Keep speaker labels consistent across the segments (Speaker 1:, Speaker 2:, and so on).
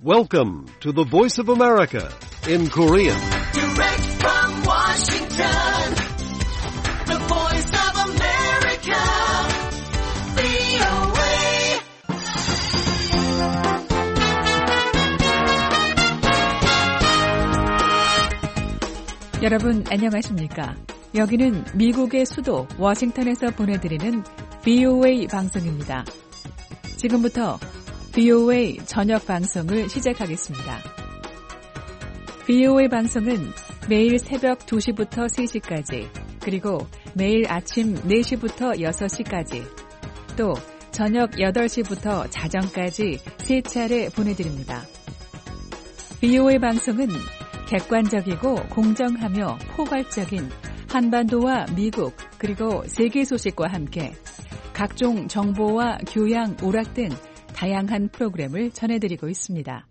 Speaker 1: Welcome to the Voice of America in Korean.
Speaker 2: Direct from Washington, the Voice of America, VOA.
Speaker 3: 여러분 안녕하십니까? 여기는 미국의 수도 워싱턴에서 보내드리는 VOA 방송입니다. 지금부터 VOA 저녁 방송을 시작하겠습니다. VOA 방송은 매일 새벽 2시부터 3시까지, 그리고 매일 아침 4시부터 6시까지, 또 저녁 8시부터 자정까지 3차례 보내드립니다. VOA 방송은 객관적이고 공정하며 포괄적인 한반도와 미국 그리고 세계 소식과 함께 각종 정보와 교양, 오락 등 다양한 프로그램을 전해드리고 있습니다.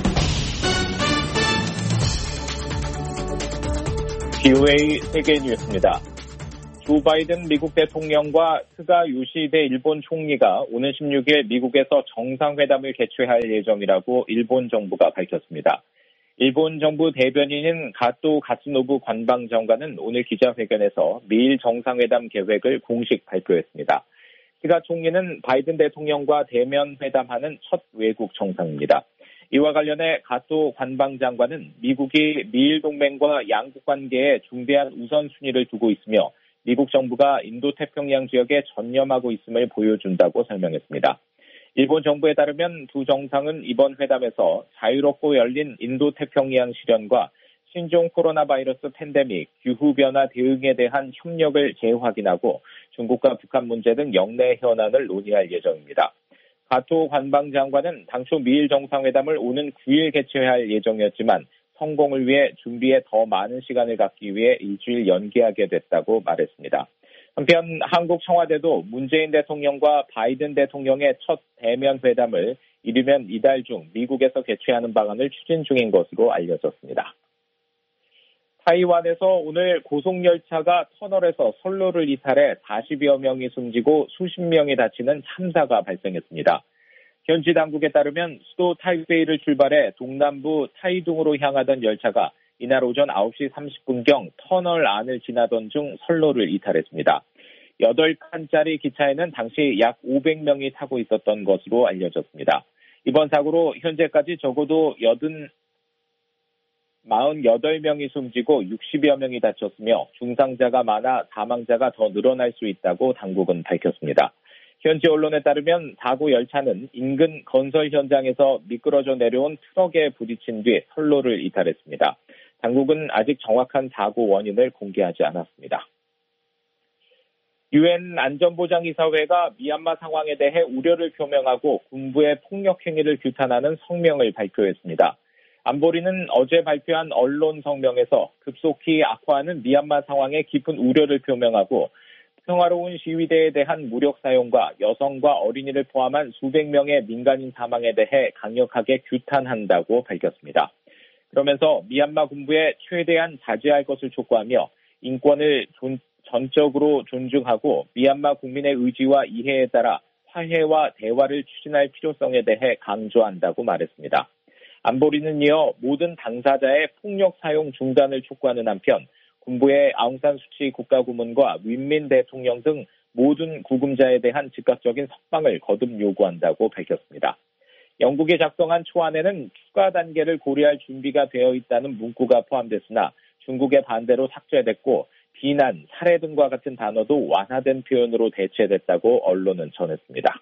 Speaker 4: VOA 세계 뉴스입니다. 조 바이든 미국 대통령과 스가 요시히데 일본 총리가 오는 16일 미국에서 정상회담을 개최할 예정이라고 일본 정부가 밝혔습니다. 일본 정부 대변인인 가토 가츠노부 관방장관은 오늘 기자회견에서 미일 정상회담 계획을 공식 발표했습니다. 스가 총리는 바이든 대통령과 대면 회담하는 첫 외국 정상입니다. 이와 관련해 가토 관방장관은 미국이 미일 동맹과 양국 관계에 중대한 우선순위를 두고 있으며 미국 정부가 인도태평양 지역에 전념하고 있음을 보여준다고 설명했습니다. 일본 정부에 따르면 두 정상은 이번 회담에서 자유롭고 열린 인도태평양 실현과 신종 코로나 바이러스 팬데믹, 기후변화 대응에 대한 협력을 재확인하고 중국과 북한 문제 등 영내 현안을 논의할 예정입니다. 가토 관방장관은 당초 미일 정상회담을 오는 9일 개최할 예정이었지만 성공을 위해 준비에 더 많은 시간을 갖기 위해 일주일 연기하게 됐다고 말했습니다. 한편 한국 청와대도 문재인 대통령과 바이든 대통령의 첫 대면 회담을 이르면 이달 중 미국에서 개최하는 방안을 추진 중인 것으로 알려졌습니다. 타이완에서 오늘 고속열차가 터널에서 선로를 이탈해 40여 명이 숨지고 수십 명이 다치는 참사가 발생했습니다. 현지 당국에 따르면 수도 타이베이를 출발해 동남부 타이둥으로 향하던 열차가 이날 오전 9시 30분경 터널 안을 지나던 중 선로를 이탈했습니다. 8칸짜리 기차에는 당시 약 500명이 타고 있었던 것으로 알려졌습니다. 이번 사고로 현재까지 적어도 48명이 숨지고 60여 명이 다쳤으며 중상자가 많아 사망자가 더 늘어날 수 있다고 당국은 밝혔습니다. 현지 언론에 따르면 사고 열차는 인근 건설 현장에서 미끄러져 내려온 트럭에 부딪힌 뒤 선로를 이탈했습니다. 당국은 아직 정확한 사고 원인을 공개하지 않았습니다. 유엔 안전보장이사회가 미얀마 상황에 대해 우려를 표명하고 군부의 폭력 행위를 규탄하는 성명을 발표했습니다. 안보리는 어제 발표한 언론 성명에서 급속히 악화하는 미얀마 상황에 깊은 우려를 표명하고 평화로운 시위대에 대한 무력 사용과 여성과 어린이를 포함한 수백 명의 민간인 사망에 대해 강력하게 규탄한다고 밝혔습니다. 그러면서 미얀마 군부에 최대한 자제할 것을 촉구하며 인권을 전적으로 존중하고 미얀마 국민의 의지와 이해에 따라 화해와 대화를 추진할 필요성에 대해 강조한다고 말했습니다. 안보리는 이어 모든 당사자의 폭력 사용 중단을 촉구하는 한편 군부의 아웅산 수치 국가고문과 윈민 대통령 등 모든 구금자에 대한 즉각적인 석방을 거듭 요구한다고 밝혔습니다. 영국이 작성한 초안에는 추가 단계를 고려할 준비가 되어 있다는 문구가 포함됐으나 중국의 반대로 삭제됐고 비난, 살해 등과 같은 단어도 완화된 표현으로 대체됐다고 언론은 전했습니다.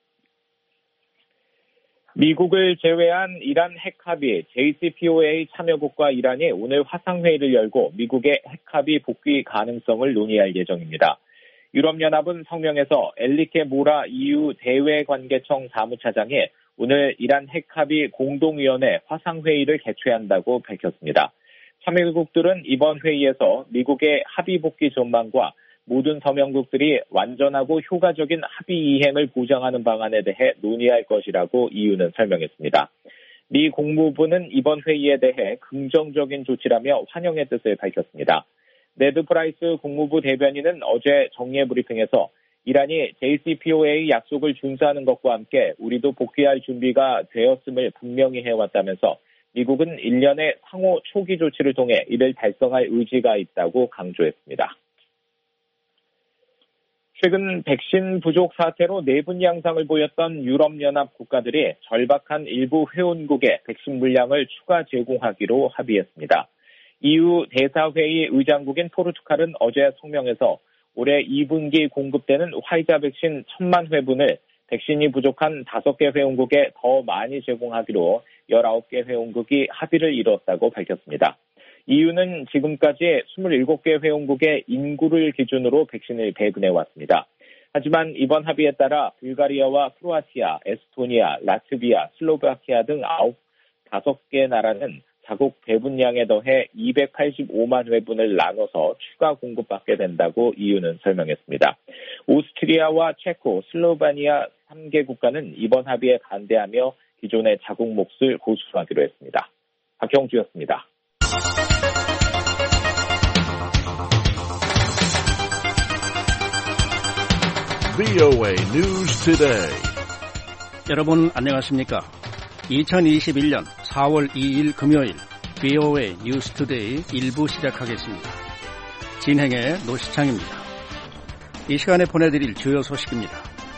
Speaker 4: 미국을 제외한 이란 핵합의 JCPOA 참여국과 이란이 오늘 화상회의를 열고 미국의 핵합의 복귀 가능성을 논의할 예정입니다. 유럽연합은 성명에서 엘리케 모라 EU 대외관계청 사무차장이 오늘 이란 핵합의 공동위원회 화상회의를 개최한다고 밝혔습니다. 참여국들은 이번 회의에서 미국의 합의 복귀 전망과 모든 서명국들이 완전하고 효과적인 합의 이행을 보장하는 방안에 대해 논의할 것이라고 EU는 설명했습니다. 미 국무부는 이번 회의에 대해 긍정적인 조치라며 환영의 뜻을 밝혔습니다. 네드 프라이스 국무부 대변인은 어제 정례 브리핑에서 이란이 JCPOA 약속을 준수하는 것과 함께 우리도 복귀할 준비가 되었음을 분명히 해왔다면서 미국은 일련의 상호 초기 조치를 통해 이를 달성할 의지가 있다고 강조했습니다. 최근 백신 부족 사태로 내분 양상을 보였던 유럽연합 국가들이 절박한 일부 회원국에 백신 물량을 추가 제공하기로 합의했습니다. EU 대사회의 의장국인 포르투갈은 어제 성명에서 올해 2분기 공급되는 화이자 백신 1,000만 회분을 백신이 부족한 5개 회원국에 더 많이 제공하기로 19개 회원국이 합의를 이뤘다고 밝혔습니다. EU는 지금까지 27개 회원국의 인구를 기준으로 백신을 배분해왔습니다. 하지만 이번 합의에 따라 불가리아와 크로아티아, 에스토니아, 라트비아, 슬로바키아 등 5개 나라는 자국 배분량에 더해 285만 회분을 나눠서 추가 공급받게 된다고 EU는 설명했습니다. 오스트리아와 체코, 슬로바니아 3개 국가는 이번 합의에 반대하며 기존의 자국 몫을 고수하기로 했습니다. 박형주였습니다.
Speaker 1: VOA News Today.
Speaker 5: 여러분 안녕하십니까? 2021년 4월 2일 금요일 VOA News Today 1부 시작하겠습니다. 진행의 노시창입니다. 이 시간에 보내드릴 주요 소식입니다.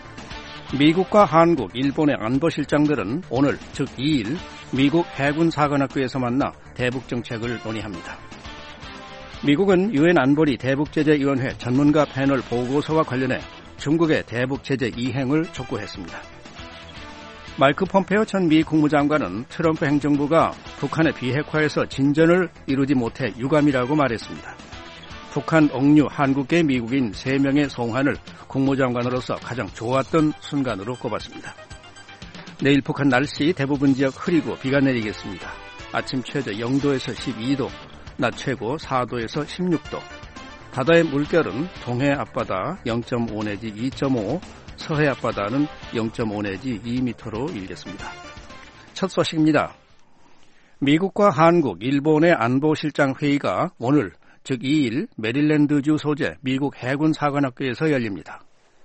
Speaker 5: 미국과 한국, 일본의 안보실장들은 오늘 즉 2일 미국 해군사관학교에서 만나 대북정책을 논의합니다. 미국은 유엔 안보리 대북제재위원회 전문가 패널 보고서와 관련해 중국의 대북제재 이행을 촉구했습니다. 마이크 폼페오 전 미 국무장관은 트럼프 행정부가 북한의 비핵화에서 진전을 이루지 못해 유감이라고 말했습니다. 북한 억류 한국계 미국인 3명의 송환을 국무장관으로서 가장 좋았던 순간으로 꼽았습니다. 내일 북한 날씨 대부분 지역 흐리고 비가 내리겠습니다. 아침 최저 0도에서 12도, 낮 최고 4도에서 16도. 바다의 물결은 동해 앞바다 0.5 내지 2.5, 서해 앞바다는 0.5 내지 2m로 일겠습니다. 첫 소식입니다. 미국과 한국, 일본의 안보실장 회의가 오늘 즉 2일 메릴랜드주 소재 미국 해군사관학교에서 열립니다.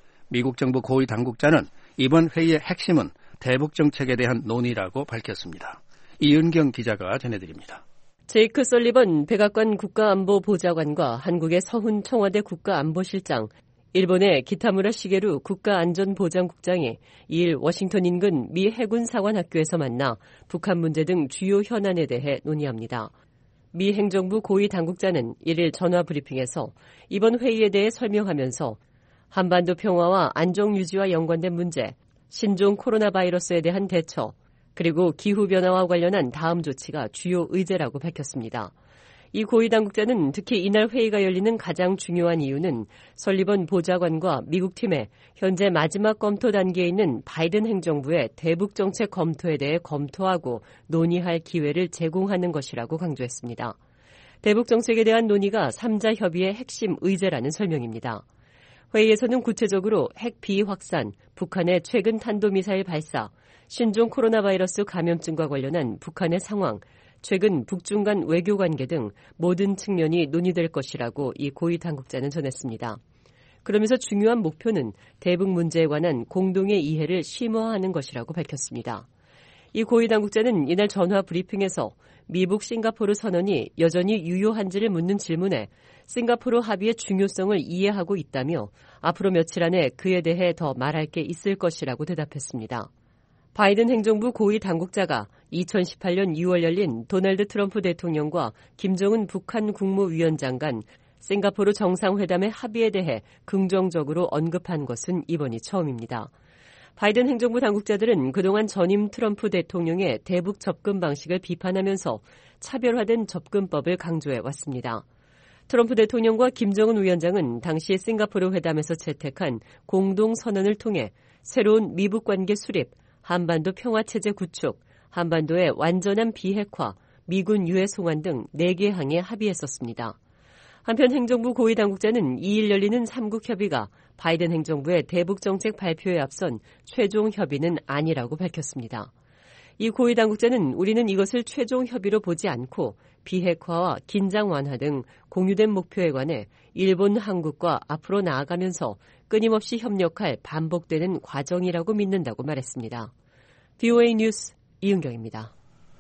Speaker 5: 미국 정부 고위 당국자는 이번 회의의 핵심은 대북정책에 대한 논의라고 밝혔습니다. 이은경 기자가 전해드립니다.
Speaker 6: 제이크 설리번 백악관 국가안보보좌관과 한국의 서훈 청와대 국가안보실장, 일본의 기타무라 시게루 국가안전보장국장이 2일 워싱턴 인근 미 해군사관학교에서 만나 북한 문제 등 주요 현안에 대해 논의합니다. 미 행정부 고위 당국자는 1일 전화 브리핑에서 이번 회의에 대해 설명하면서 한반도 평화와 안정 유지와 연관된 문제, 신종 코로나 바이러스에 대한 대처, 그리고 기후변화와 관련한 다음 조치가 주요 의제라고 밝혔습니다. 이 고위 당국자는 특히 이날 회의가 열리는 가장 중요한 이유는 설리번 보좌관과 미국 팀의 현재 마지막 검토 단계에 있는 바이든 행정부의 대북 정책 검토에 대해 검토하고 논의할 기회를 제공하는 것이라고 강조했습니다. 대북 정책에 대한 논의가 3자 협의의 핵심 의제라는 설명입니다. 회의에서는 구체적으로 핵 비확산, 북한의 최근 탄도미사일 발사, 신종 코로나 바이러스 감염증과 관련한 북한의 상황, 최근 북중 간 외교관계 등 모든 측면이 논의될 것이라고 이 고위 당국자는 전했습니다. 그러면서 중요한 목표는 대북 문제에 관한 공동의 이해를 심화하는 것이라고 밝혔습니다. 이 고위 당국자는 이날 전화 브리핑에서 미북 싱가포르 선언이 여전히 유효한지를 묻는 질문에 싱가포르 합의의 중요성을 이해하고 있다며 앞으로 며칠 안에 그에 대해 더 말할 게 있을 것이라고 대답했습니다. 바이든 행정부 고위 당국자가 2018년 6월 열린 도널드 트럼프 대통령과 김정은 북한 국무위원장 간 싱가포르 정상회담의 합의에 대해 긍정적으로 언급한 것은 이번이 처음입니다. 바이든 행정부 당국자들은 그동안 전임 트럼프 대통령의 대북 접근 방식을 비판하면서 차별화된 접근법을 강조해 왔습니다. 트럼프 대통령과 김정은 위원장은 당시 싱가포르 회담에서 채택한 공동선언을 통해 새로운 미북 관계 수립, 한반도 평화체제 구축, 한반도의 완전한 비핵화, 미군 유해 송환 등 4개 항에 합의했었습니다. 한편 행정부 고위 당국자는 2일 열리는 3국 협의가 바이든 행정부의 대북 정책 발표에 앞선 최종 협의는 아니라고 밝혔습니다. 이 고위 당국자는 우리는 이것을 최종 협의로 보지 않고 비핵화와 긴장 완화 등 공유된 목표에 관해 일본, 한국과 앞으로 나아가면서 끊임없이 협력할 반복되는 과정이라고 믿는다고 말했습니다. VOA 뉴스 이은경입니다.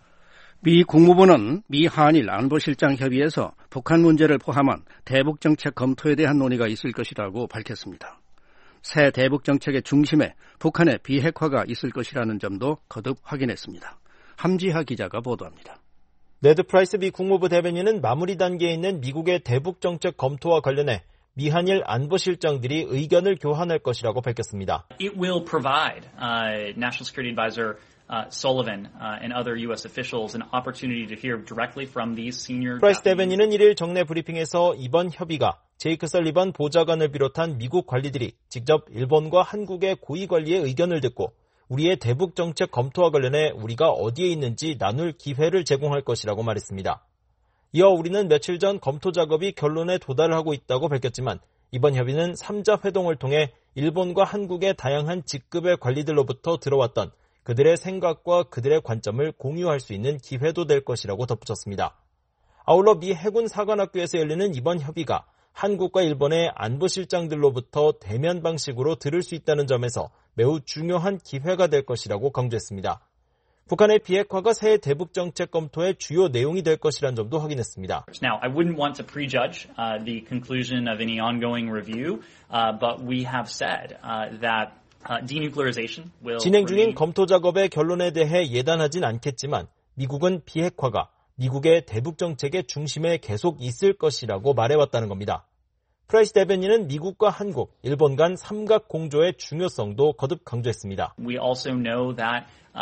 Speaker 5: 미 국무부는 미 한일 안보실장 협의에서 북한 문제를 포함한 대북 정책 검토에 대한 논의가 있을 것이라고 밝혔습니다. 새 대북 정책의 중심에 북한의 비핵화가 있을 것이라는 점도 거듭 확인했습니다. 함지하 기자가 보도합니다.
Speaker 7: 네드 프라이스 미 국무부 대변인은 마무리 단계에 있는 미국의 대북 정책 검토와 관련해 미한일 안보실장들이 의견을 교환할 것이라고 밝혔습니다.
Speaker 8: It will provide National Security Advisor Sullivan and other U.S. officials an opportunity to hear directly from these senior.
Speaker 7: 프라이스 대변인은 1일 정례 브리핑에서 이번 협의가 제이크 설리번 보좌관을 비롯한 미국 관리들이 직접 일본과 한국의 고위 관리의 의견을 듣고 우리의 대북 정책 검토와 관련해 우리가 어디에 있는지 나눌 기회를 제공할 것이라고 말했습니다. 이어 우리는 며칠 전 검토 작업이 결론에 도달하고 있다고 밝혔지만 이번 협의는 3자 회동을 통해 일본과 한국의 다양한 직급의 관리들로부터 들어왔던 그들의 생각과 그들의 관점을 공유할 수 있는 기회도 될 것이라고 덧붙였습니다. 아울러 미 해군 사관학교에서 열리는 이번 협의가 한국과 일본의 안보실장들로부터 대면 방식으로 들을 수 있다는 점에서 매우 중요한 기회가 될 것이라고 강조했습니다. 북한의 비핵화가 새 대북 정책 검토의 주요 내용이 될 것이라는 점도 확인했습니다.
Speaker 8: Now, I wouldn't want to prejudge the conclusion of any ongoing review, but we have said that denuclearization will
Speaker 7: 진행 중인 검토 작업의 결론에 대해 예단하진 않겠지만 미국은 비핵화가 미국의 대북 정책의 중심에 계속 있을 것이라고 말해왔다는 겁니다. 프라이스 대변인은 미국과 한국, 일본 간 삼각 공조의 중요성도 거듭 강조했습니다.
Speaker 8: We also know that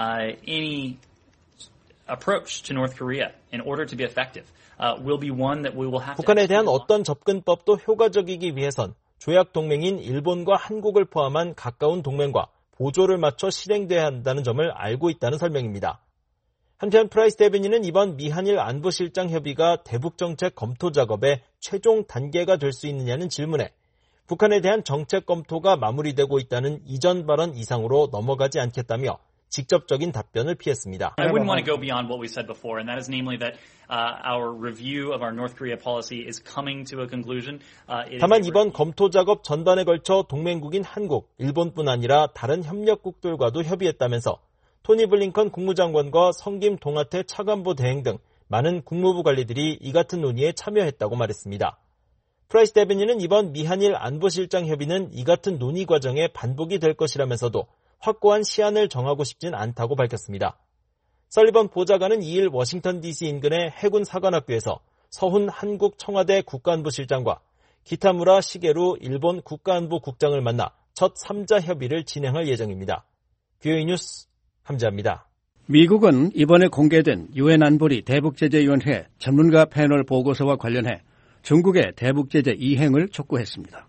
Speaker 8: any approach to North Korea in order to be effective will be one that we will have to.
Speaker 7: 북한에 대한 어떤 접근법도 효과적이기 위해선 조약 동맹인 일본과 한국을 포함한 가까운 동맹과 보조를 맞춰 실행돼야 한다는 점을 알고 있다는 설명입니다. 한편 프라이스 대변인은 이번 미한일 안보실장 협의가 대북 정책 검토 작업의 최종 단계가 될 수 있느냐는 질문에 북한에 대한 정책 검토가 마무리되고 있다는 이전 발언 이상으로 넘어가지 않겠다며 직접적인 답변을 피했습니다.
Speaker 8: I wouldn't want to go beyond what we said before, and that is namely that our review of our North Korea policy is coming to a conclusion.
Speaker 7: 다만 이번 검토 작업 전반에 걸쳐 동맹국인 한국, 일본뿐 아니라 다른 협력국들과도 협의했다면서 토니 블링컨 국무장관과 성김 동아태 차관보 대행 등 많은 국무부 관리들이 이 같은 논의에 참여했다고 말했습니다. 프라이스 대변인은 이번 미한일 안보실장 협의는 이 같은 논의 과정의 반복이 될 것이라면서도 확고한 시한을 정하고 싶진 않다고 밝혔습니다. 설리번 보좌관은 2일 워싱턴 DC 인근의 해군 사관학교에서 서훈 한국 청와대 국가안보실장과 기타무라 시게루 일본 국가안보 국장을 만나 첫 3자 협의를 진행할 예정입니다. VOA 뉴스 함지아입니다.
Speaker 5: 미국은 이번에 공개된 유엔 안보리 대북제재위원회 전문가 패널 보고서와 관련해 중국의 대북제재 이행을 촉구했습니다.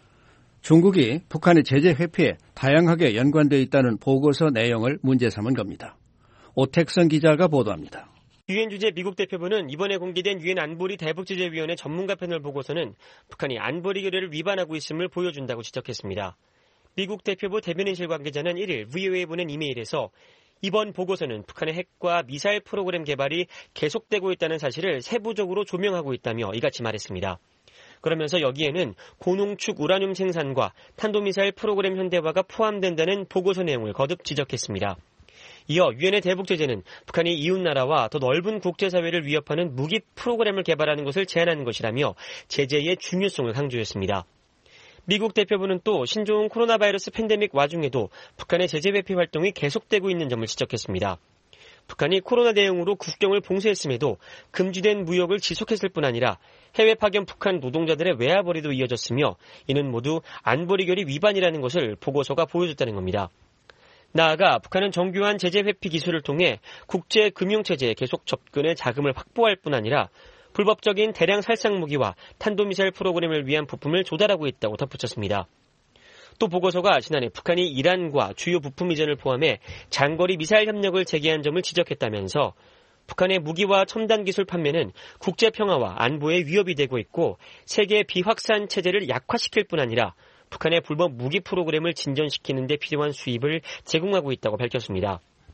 Speaker 5: 중국이 북한의 제재 회피에 다양하게 연관되어 있다는 보고서 내용을 문제 삼은 겁니다. 오택선 기자가 보도합니다.
Speaker 9: 유엔 주재 미국 대표부는 이번에 공개된 유엔 안보리 대북제재위원회 전문가 패널 보고서는 북한이 안보리 규례를 위반하고 있음을 보여준다고 지적했습니다. 미국 대표부 대변인실 관계자는 1일 VOA에 보낸 이메일에서 이번 보고서는 북한의 핵과 미사일 프로그램 개발이 계속되고 있다는 사실을 세부적으로 조명하고 있다며 이같이 말했습니다. 그러면서 여기에는 고농축 우라늄 생산과 탄도미사일 프로그램 현대화가 포함된다는 보고서 내용을 거듭 지적했습니다. 이어 유엔의 대북제재는 북한이 이웃나라와 더 넓은 국제사회를 위협하는 무기 프로그램을 개발하는 것을 제한하는 것이라며 제재의 중요성을 강조했습니다. 미국 대표부는 또 신종 코로나 바이러스 팬데믹 와중에도 북한의 제재 회피 활동이 계속되고 있는 점을 지적했습니다. 북한이 코로나 대응으로 국경을 봉쇄했음에도 금지된 무역을 지속했을 뿐 아니라 해외 파견 북한 노동자들의 외화벌이도 이어졌으며 이는 모두 안보리 결의 위반이라는 것을 보고서가 보여줬다는 겁니다. 나아가 북한은 정교한 제재 회피 기술을 통해 국제 금융체제에 계속 접근해 자금을 확보할 뿐 아니라 불법적인 대량 살상 무기와 탄도미사일 프로그램을 위한 부품을 조달하고 있다고 덧붙였습니다. 또 보고서가 지난해 북한이 이란과 주요 부품 이전을 포함해 장거리 미사일 협력을 재개한 점을 지적했다면서 북한의 무기와 첨단 기술 판매는 국제 평화와 안보에 위협이 되고 있고 세계 비확산 체제를 약화시킬 뿐 아니라 북한의 불법 무기 프로그램을 진전시키는 데 필요한 수입을 제공하고 있다고 밝혔습니다.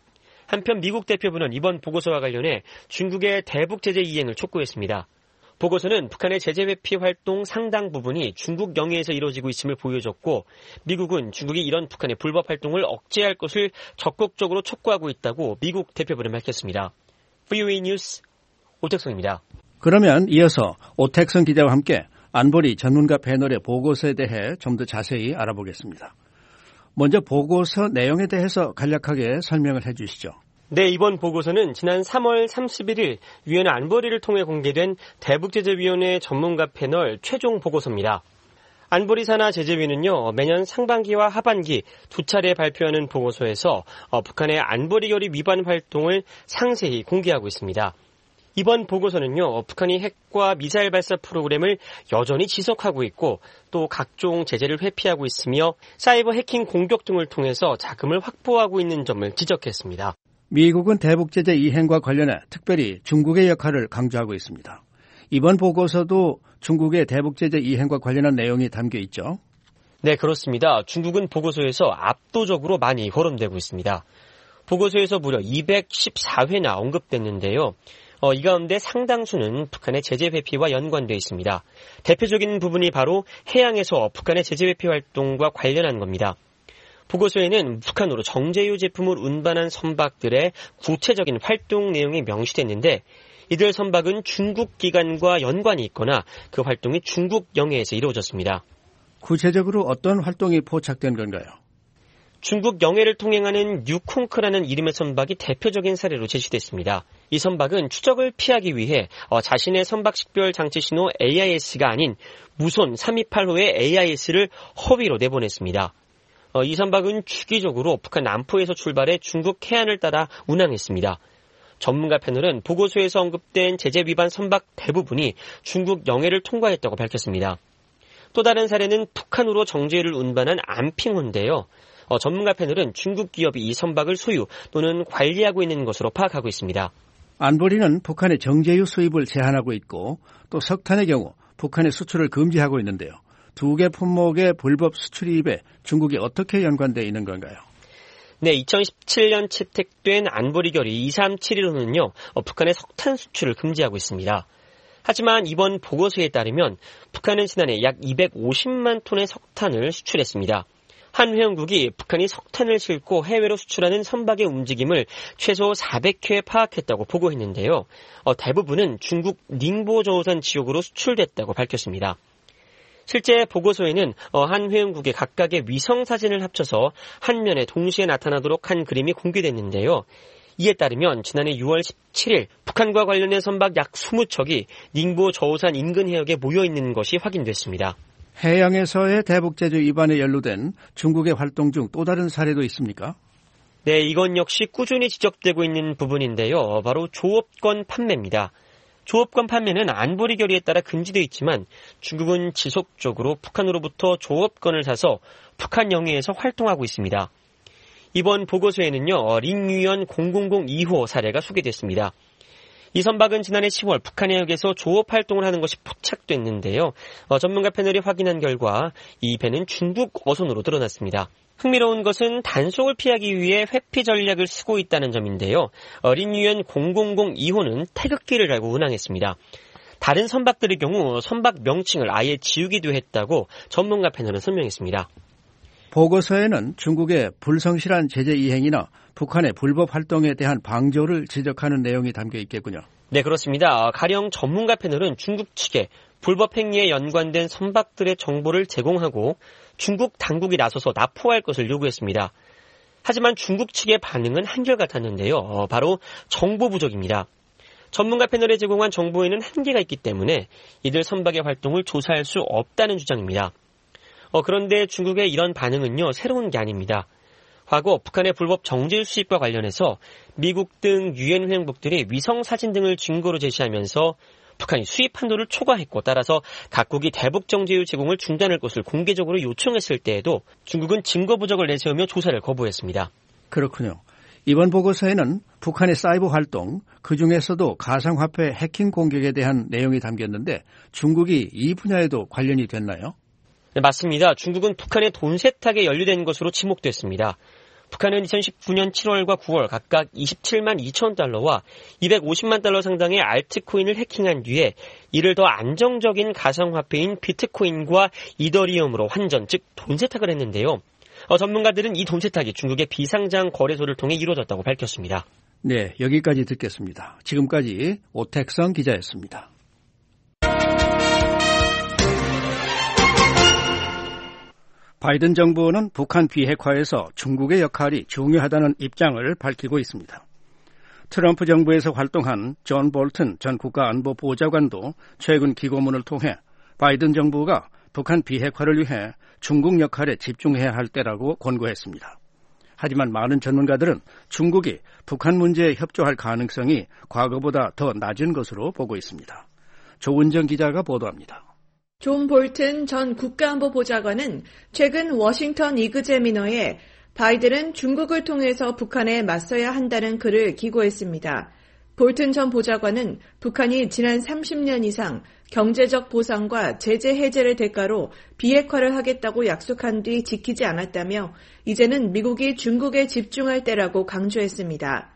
Speaker 9: 한편 미국 대표부는 이번 보고서와 관련해 중국의 대북 제재 이행을 촉구했습니다. 보고서는 북한의 제재 회피 활동 상당 부분이 중국 영해에서 이루어지고 있음을 보여줬고 미국은 중국이 이런 북한의 불법 활동을 억제할 것을 적극적으로 촉구하고 있다고 미국 대표부는 밝혔습니다. VOA 뉴스 오택성입니다.
Speaker 5: 그러면 이어서 오택성 기자와 함께 안보리 전문가 패널의 보고서에 대해 좀 더 자세히 알아보겠습니다. 먼저 보고서 내용에 대해서 간략하게 설명을 해 주시죠.
Speaker 9: 네, 이번 보고서는 지난 3월 31일 유엔 안보리를 통해 공개된 대북제재위원회 전문가 패널 최종 보고서입니다. 안보리 산하 제재위는요, 매년 상반기와 하반기 두 차례 발표하는 보고서에서 북한의 안보리 결의 위반 활동을 상세히 공개하고 있습니다. 이번 보고서는요, 북한이 핵과 미사일 발사 프로그램을 여전히 지속하고 있고 또 각종 제재를 회피하고 있으며 사이버 해킹 공격 등을 통해서 자금을 확보하고 있는 점을 지적했습니다.
Speaker 5: 미국은 대북제재 이행과 관련해 특별히 중국의 역할을 강조하고 있습니다. 이번 보고서도 중국의 대북제재 이행과 관련한 내용이 담겨 있죠?
Speaker 9: 네, 그렇습니다. 중국은 보고서에서 압도적으로 많이 거론되고 있습니다. 보고서에서 무려 214회나 언급됐는데요. 이 가운데 상당수는 북한의 제재 회피와 연관되어 있습니다. 대표적인 부분이 바로 해양에서 북한의 제재 회피 활동과 관련한 겁니다. 보고서에는 북한으로 정제유 제품을 운반한 선박들의 구체적인 활동 내용이 명시됐는데 이들 선박은 중국 기관과 연관이 있거나 그 활동이 중국 영해에서 이루어졌습니다.
Speaker 5: 구체적으로 어떤 활동이 포착된 건가요?
Speaker 9: 중국 영해를 통행하는 뉴콩크라는 이름의 선박이 대표적인 사례로 제시됐습니다. 이 선박은 추적을 피하기 위해 자신의 선박 식별 장치 신호 AIS가 아닌 무손 328호의 AIS를 허위로 내보냈습니다. 이 선박은 주기적으로 북한 남포에서 출발해 중국 해안을 따라 운항했습니다. 전문가 패널은 보고서에서 언급된 제재 위반 선박 대부분이 중국 영해를 통과했다고 밝혔습니다. 또 다른 사례는 북한으로 정제유를 운반한 안핑호인데요. 전문가 패널은 중국 기업이 이 선박을 소유 또는 관리하고 있는 것으로 파악하고 있습니다.
Speaker 5: 안보리는 북한의 정제유 수입을 제한하고 있고 또 석탄의 경우 북한의 수출을 금지하고 있는데요. 두 개 품목의 불법 수출입에 중국이 어떻게 연관되어 있는 건가요?
Speaker 9: 네, 2017년 채택된 안보리 결의 2371호는요, 북한의 석탄 수출을 금지하고 있습니다. 하지만 이번 보고서에 따르면 북한은 지난해 약 250만 톤의 석탄을 수출했습니다. 한 회원국이 북한이 석탄을 싣고 해외로 수출하는 선박의 움직임을 최소 400회 파악했다고 보고했는데요. 대부분은 중국 닝보저우산 지역으로 수출됐다고 밝혔습니다. 실제 보고서에는 한 회원국의 각각의 위성 사진을 합쳐서 한 면에 동시에 나타나도록 한 그림이 공개됐는데요. 이에 따르면 지난해 6월 17일 북한과 관련된 선박 약 20척이 닝보 저우산 인근 해역에 모여있는 것이 확인됐습니다.
Speaker 5: 해양에서의 대북제재 위반에 연루된 중국의 활동 중 또 다른 사례도 있습니까?
Speaker 9: 네, 이건 역시 꾸준히 지적되고 있는 부분인데요. 바로 조업권 판매입니다. 조업권 판매는 안보리 결의에 따라 금지되어 있지만 중국은 지속적으로 북한으로부터 조업권을 사서 북한 영해에서 활동하고 있습니다. 이번 보고서에는요, 린유연 0002호 사례가 소개됐습니다. 이 선박은 지난해 10월 북한 해역에서 조업 활동을 하는 것이 포착됐는데요. 전문가 패널이 확인한 결과 이 배는 중국 어선으로 드러났습니다. 흥미로운 것은 단속을 피하기 위해 회피 전략을 쓰고 있다는 점인데요. 린유연 0002호는 태극기를 달고 운항했습니다. 다른 선박들의 경우 선박 명칭을 아예 지우기도 했다고 전문가 패널은 설명했습니다.
Speaker 5: 보고서에는 중국의 불성실한 제재 이행이나 북한의 불법 활동에 대한 방조를 지적하는 내용이 담겨 있겠군요.
Speaker 9: 네, 그렇습니다. 가령 전문가 패널은 중국 측에 불법 행위에 연관된 선박들의 정보를 제공하고 중국 당국이 나서서 납포할 것을 요구했습니다. 하지만 중국 측의 반응은 한결같았는데요. 바로 정보 부족입니다. 전문가 패널에 제공한 정보에는 한계가 있기 때문에 이들 선박의 활동을 조사할 수 없다는 주장입니다. 그런데 중국의 이런 반응은요, 새로운 게 아닙니다. 과거 북한의 불법 정제유 수입과 관련해서 미국 등 유엔 회원국들이 위성 사진 등을 증거로 제시하면서 북한이 수입 한도를 초과했고 따라서 각국이 대북 정제유 제공을 중단할 것을 공개적으로 요청했을 때에도 중국은 증거 부족을 내세우며 조사를 거부했습니다.
Speaker 5: 그렇군요. 이번 보고서에는 북한의 사이버 활동, 그중에서도 가상화폐 해킹 공격에 대한 내용이 담겼는데 중국이 이 분야에도 관련이 됐나요?
Speaker 9: 네, 맞습니다. 중국은 북한의 돈 세탁에 연루된 것으로 지목됐습니다. 북한은 2019년 7월과 9월 각각 27만 2천 달러와 250만 달러 상당의 알트코인을 해킹한 뒤에 이를 더 안정적인 가상화폐인 비트코인과 이더리움으로 환전, 즉 돈 세탁을 했는데요. 전문가들은 이 돈 세탁이 중국의 비상장 거래소를 통해 이루어졌다고 밝혔습니다.
Speaker 5: 네, 여기까지 듣겠습니다. 지금까지 오택성 기자였습니다. 바이든 정부는 북한 비핵화에서 중국의 역할이 중요하다는 입장을 밝히고 있습니다. 트럼프 정부에서 활동한 존 볼튼 전 국가안보보좌관도 최근 기고문을 통해 바이든 정부가 북한 비핵화를 위해 중국 역할에 집중해야 할 때라고 권고했습니다. 하지만 많은 전문가들은 중국이 북한 문제에 협조할 가능성이 과거보다 더 낮은 것으로 보고 있습니다. 조은정 기자가 보도합니다.
Speaker 10: 존 볼튼 전 국가안보보좌관은 최근 워싱턴 이그제미너에 바이든은 중국을 통해서 북한에 맞서야 한다는 글을 기고했습니다. 볼튼 전 보좌관은 북한이 지난 30년 이상 경제적 보상과 제재 해제를 대가로 비핵화를 하겠다고 약속한 뒤 지키지 않았다며 이제는 미국이 중국에 집중할 때라고 강조했습니다.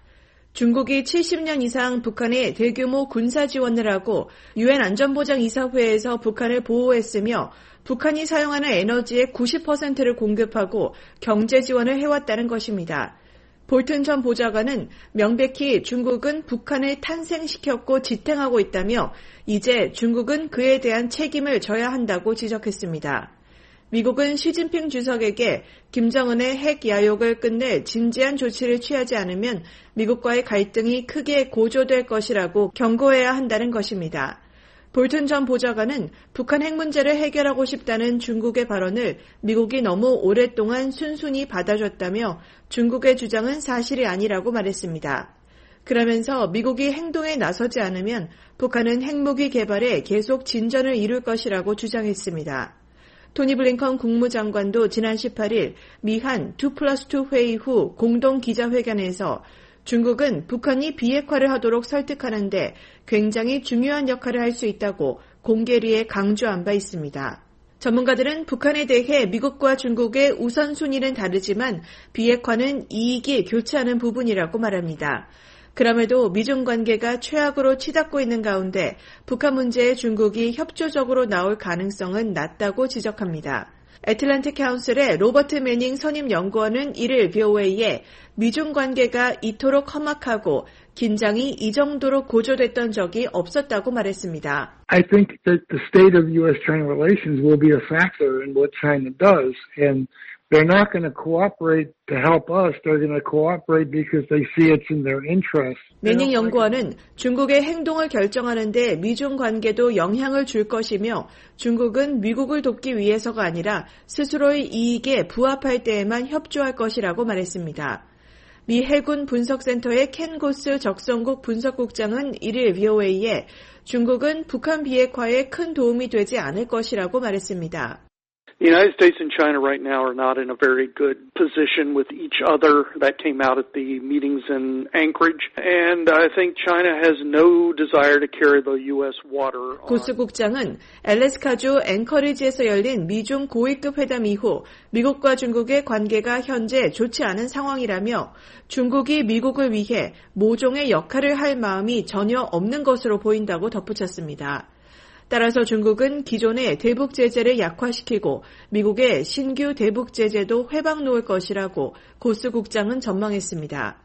Speaker 10: 중국이 70년 이상 북한에 대규모 군사 지원을 하고 유엔 안전보장이사회에서 북한을 보호했으며 북한이 사용하는 에너지의 90%를 공급하고 경제 지원을 해왔다는 것입니다. 볼튼 전 보좌관은 명백히 중국은 북한을 탄생시켰고 지탱하고 있다며 이제 중국은 그에 대한 책임을 져야 한다고 지적했습니다. 미국은 시진핑 주석에게 김정은의 핵 야욕을 끝내 진지한 조치를 취하지 않으면 미국과의 갈등이 크게 고조될 것이라고 경고해야 한다는 것입니다. 볼튼 전 보좌관은 북한 핵 문제를 해결하고 싶다는 중국의 발언을 미국이 너무 오랫동안 순순히 받아줬다며 중국의 주장은 사실이 아니라고 말했습니다. 그러면서 미국이 행동에 나서지 않으면 북한은 핵무기 개발에 계속 진전을 이룰 것이라고 주장했습니다. 토니 블링컨 국무장관도 지난 18일 미한 2+2 회의 후 공동 기자회견에서 중국은 북한이 비핵화를 하도록 설득하는데 굉장히 중요한 역할을 할 수 있다고 공개리에 강조한 바 있습니다. 전문가들은 북한에 대해 미국과 중국의 우선순위는 다르지만 비핵화는 이익이 교차하는 부분이라고 말합니다. 그럼에도 미중 관계가 최악으로 치닫고 있는 가운데 북한 문제에 중국이 협조적으로 나올 가능성은 낮다고 지적합니다. 애틀랜틱 카운슬의 로버트 매닝 선임 연구원은 1일 VOA에 미중 관계가 이토록 험악하고 긴장이 이 정도로 고조됐던 적이 없었다고 말했습니다.
Speaker 11: I think that the state of U.S.-China relations will be a factor in what China does, and they're not going to cooperate to help us. They're going to cooperate because they see it's in their interest.
Speaker 10: 매닝 연구원은 중국의 행동을 결정하는데 미중 관계도 영향을 줄 것이며 중국은 미국을 돕기 위해서가 아니라 스스로의 이익에 부합할 때에만 협조할 것이라고 말했습니다. 미 해군 분석센터의 켄 고스 적성국 분석국장은 1일 VOA에 중국은 북한 비핵화에 큰 도움이 되지 않을 것이라고 말했습니다.
Speaker 12: The United States and China right now are not in a very good position with each other. That came out at the meetings in Anchorage. And I think China has no desire to carry the U.S. water on.
Speaker 10: 고스 국장은 알래스카주 앵커리지에서 열린 미중 고위급 회담 이후 미국과 중국의 관계가 현재 좋지 않은 상황이라며 중국이 미국을 위해 모종의 역할을 할 마음이 전혀 없는 것으로 보인다고 덧붙였습니다. 따라서 중국은 기존의 대북 제재를 약화시키고 미국의 신규 대북 제재도 회방 놓을 것이라고 고스 국장은 전망했습니다.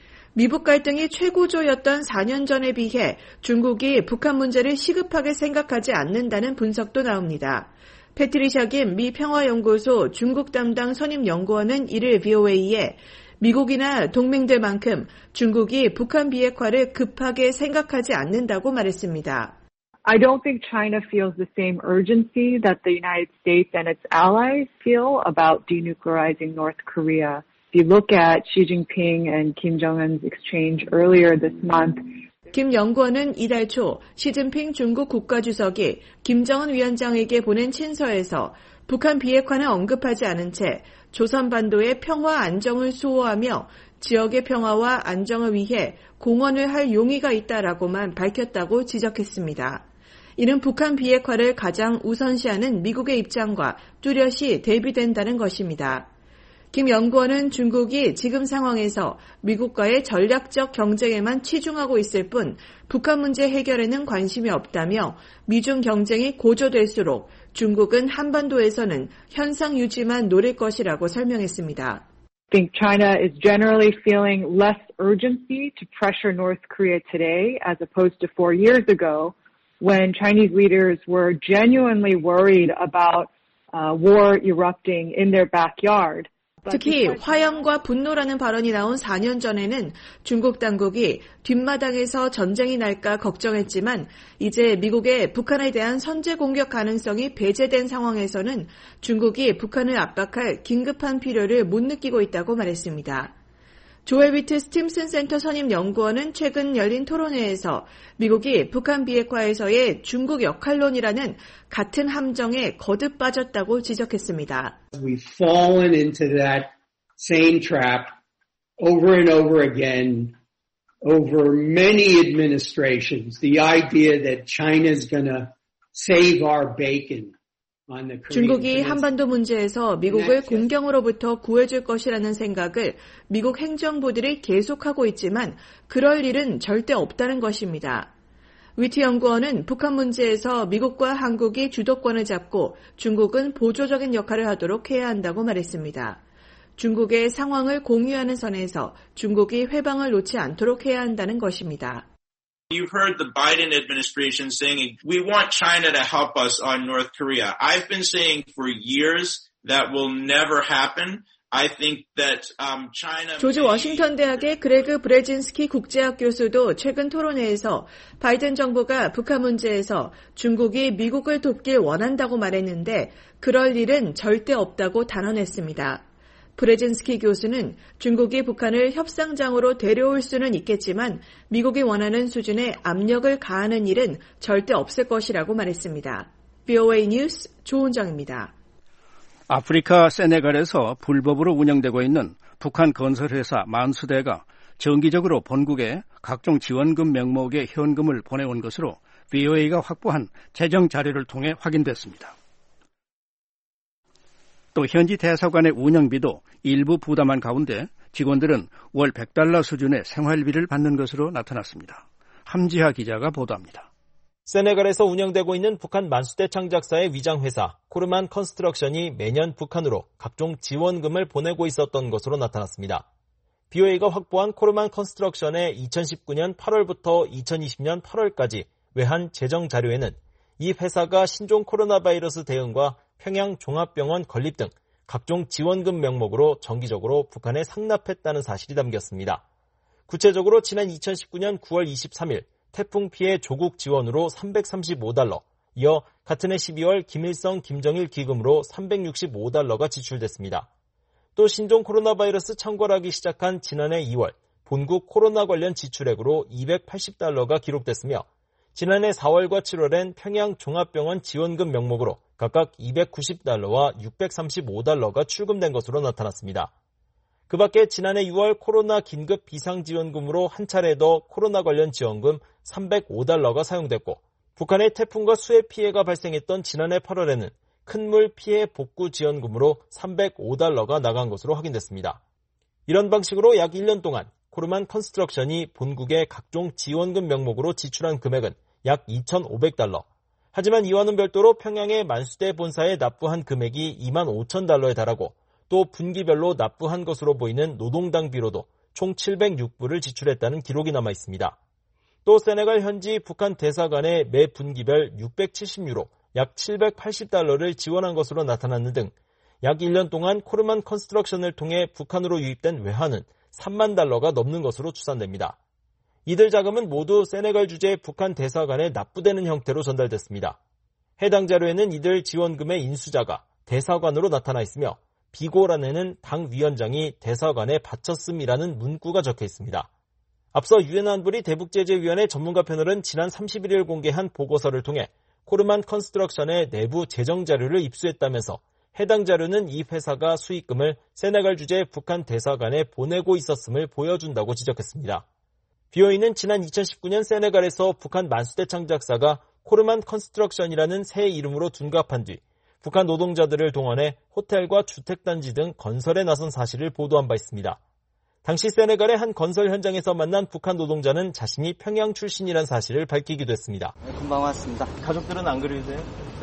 Speaker 10: 미북 갈등이 최고조였던 4년 전에 비해 중국이 북한 문제를 시급하게 생각하지 않는다는 분석도 나옵니다. 패트리샤 김 미 평화연구소 중국 담당 선임 연구원은 1일 VOA에 미국이나 동맹들만큼 중국이 북한 비핵화를 급하게 생각하지 않는다고 말했습니다.
Speaker 13: I don't think China feels the same urgency that the United States and its allies feel about denuclearizing North Korea. If you look at Xi Jinping and Kim Jong-un's exchange earlier this month,
Speaker 10: 김 연구원은 이달 초 시진핑 중국 국가주석이 김정은 위원장에게 보낸 친서에서 북한 비핵화는 언급하지 않은 채 조선반도의 평화 안정을 수호하며 지역의 평화와 안정을 위해 공헌을 할 용의가 있다라고만 밝혔다고 지적했습니다. 이는 북한 비핵화를 가장 우선시하는 미국의 입장과 뚜렷이 대비된다는 것입니다. 김 연구원은 중국이 지금 상황에서 미국과의 전략적 경쟁에만 치중하고 있을 뿐 북한 문제 해결에는 관심이 없다며 미중 경쟁이 고조될수록 중국은 한반도에서는 현상 유지만 노릴 것이라고 설명했습니다.
Speaker 13: I think China is generally feeling less urgency to pressure North Korea today as opposed to 4 years ago when Chinese leaders were genuinely worried about war erupting in their backyard.
Speaker 10: 특히 화염과 분노라는 발언이 나온 4년 전에는 중국 당국이 뒷마당에서 전쟁이 날까 걱정했지만 이제 미국의 북한에 대한 선제 공격 가능성이 배제된 상황에서는 중국이 북한을 압박할 긴급한 필요를 못 느끼고 있다고 말했습니다. 조엘 위트 스팀슨 센터 선임 연구원은 최근 열린 토론회에서 미국이 북한 비핵화에서의 중국 역할론이라는 같은 함정에 거듭 빠졌다고 지적했습니다.
Speaker 14: We've fallen into that same trap over and over again over many administrations. The idea that China's going to save our bacon.
Speaker 10: 중국이 한반도 문제에서 미국을 공경으로부터 구해줄 것이라는 생각을 미국 행정부들이 계속하고 있지만 그럴 일은 절대 없다는 것입니다. 위트 연구원은 북한 문제에서 미국과 한국이 주도권을 잡고 중국은 보조적인 역할을 하도록 해야 한다고 말했습니다. 중국의 상황을 공유하는 선에서 중국이 회방을 놓지 않도록 해야 한다는 것입니다.
Speaker 15: You've heard the Biden administration saying, we want China to help us on North Korea. I've been saying for years that will never happen. I think that China...
Speaker 10: 조지 워싱턴 대학의 그레그 브레진스키 국제학 교수도 최근 토론회에서 바이든 정부가 북한 문제에서 중국이 미국을 돕길 원한다고 말했는데 그럴 일은 절대 없다고 단언했습니다. 브레진스키 교수는 중국이 북한을 협상장으로 데려올 수는 있겠지만 미국이 원하는 수준의 압력을 가하는 일은 절대 없을 것이라고 말했습니다. VOA 뉴스 조은정입니다.
Speaker 5: 아프리카 세네갈에서 불법으로 운영되고 있는 북한 건설회사 만수대가 정기적으로 본국에 각종 지원금 명목의 현금을 보내온 것으로 VOA가 확보한 재정 자료를 통해 확인됐습니다. 또 현지 대사관의 운영비도 일부 부담한 가운데 직원들은 월 $100 수준의 생활비를 받는 것으로 나타났습니다. 함지하 기자가 보도합니다.
Speaker 7: 세네갈에서 운영되고 있는 북한 만수대 창작사의 위장회사 코르만 컨스트럭션이 매년 북한으로 각종 지원금을 보내고 있었던 것으로 나타났습니다. BOA가 확보한 코르만 컨스트럭션의 2019년 8월부터 2020년 8월까지 외환 재정 자료에는 이 회사가 신종 코로나 바이러스 대응과 평양 종합병원 건립 등 각종 지원금 명목으로 정기적으로 북한에 상납했다는 사실이 담겼습니다. 구체적으로 지난 2019년 9월 23일 태풍 피해 조국 지원으로 $335, 이어 같은 해 12월 김일성 김정일 기금으로 $365가 지출됐습니다. 또 신종 코로나 바이러스 창궐하기 시작한 지난해 2월 본국 코로나 관련 지출액으로 $280가 기록됐으며 지난해 4월과 7월엔 평양 종합병원 지원금 명목으로 각각 $290와 $635가 출금된 것으로 나타났습니다. 그 밖에 지난해 6월 코로나 긴급 비상지원금으로 한 차례 더 코로나 관련 지원금 $305가 사용됐고 북한의 태풍과 수해 피해가 발생했던 지난해 8월에는 큰물 피해 복구 지원금으로 $305가 나간 것으로 확인됐습니다. 이런 방식으로 약 1년 동안 코르만 컨스트럭션이 본국의 각종 지원금 명목으로 지출한 금액은 약 $2,500. 하지만 이와는 별도로 평양의 만수대 본사에 납부한 금액이 $25,000에 달하고 또 분기별로 납부한 것으로 보이는 노동당비로도 총 $706을 지출했다는 기록이 남아 있습니다. 또 세네갈 현지 북한 대사관에 매 분기별 $670, 약 $780를 지원한 것으로 나타났는 등 약 1년 동안 코르만 컨스트럭션을 통해 북한으로 유입된 외환은 $30,000가 넘는 것으로 추산됩니다. 이들 자금은 모두 세네갈 주재 북한 대사관에 납부되는 형태로 전달됐습니다. 해당 자료에는 이들 지원금의 인수자가 대사관으로 나타나 있으며 비고란에는 당 위원장이 대사관에 바쳤음이라는 문구가 적혀 있습니다. 앞서 유엔 안보리 대북제재위원회 전문가 패널은 지난 31일 공개한 보고서를 통해 코르만 컨스트럭션의 내부 재정 자료를 입수했다면서 해당 자료는 이 회사가 수익금을 세네갈 주재 북한 대사관에 보내고 있었음을 보여준다고 지적했습니다. BOA는 지난 2019년 세네갈에서 북한 만수대 창작사가 코르만 컨스트럭션이라는 새 이름으로 둔갑한 뒤 북한 노동자들을 동원해 호텔과 주택단지 등 건설에 나선 사실을 보도한 바 있습니다. 당시 세네갈의 한 건설 현장에서 만난 북한 노동자는 자신이 평양 출신이란 사실을 밝히기도 했습니다.
Speaker 16: 금방 왔습니다. 가족들은 안 그리세요?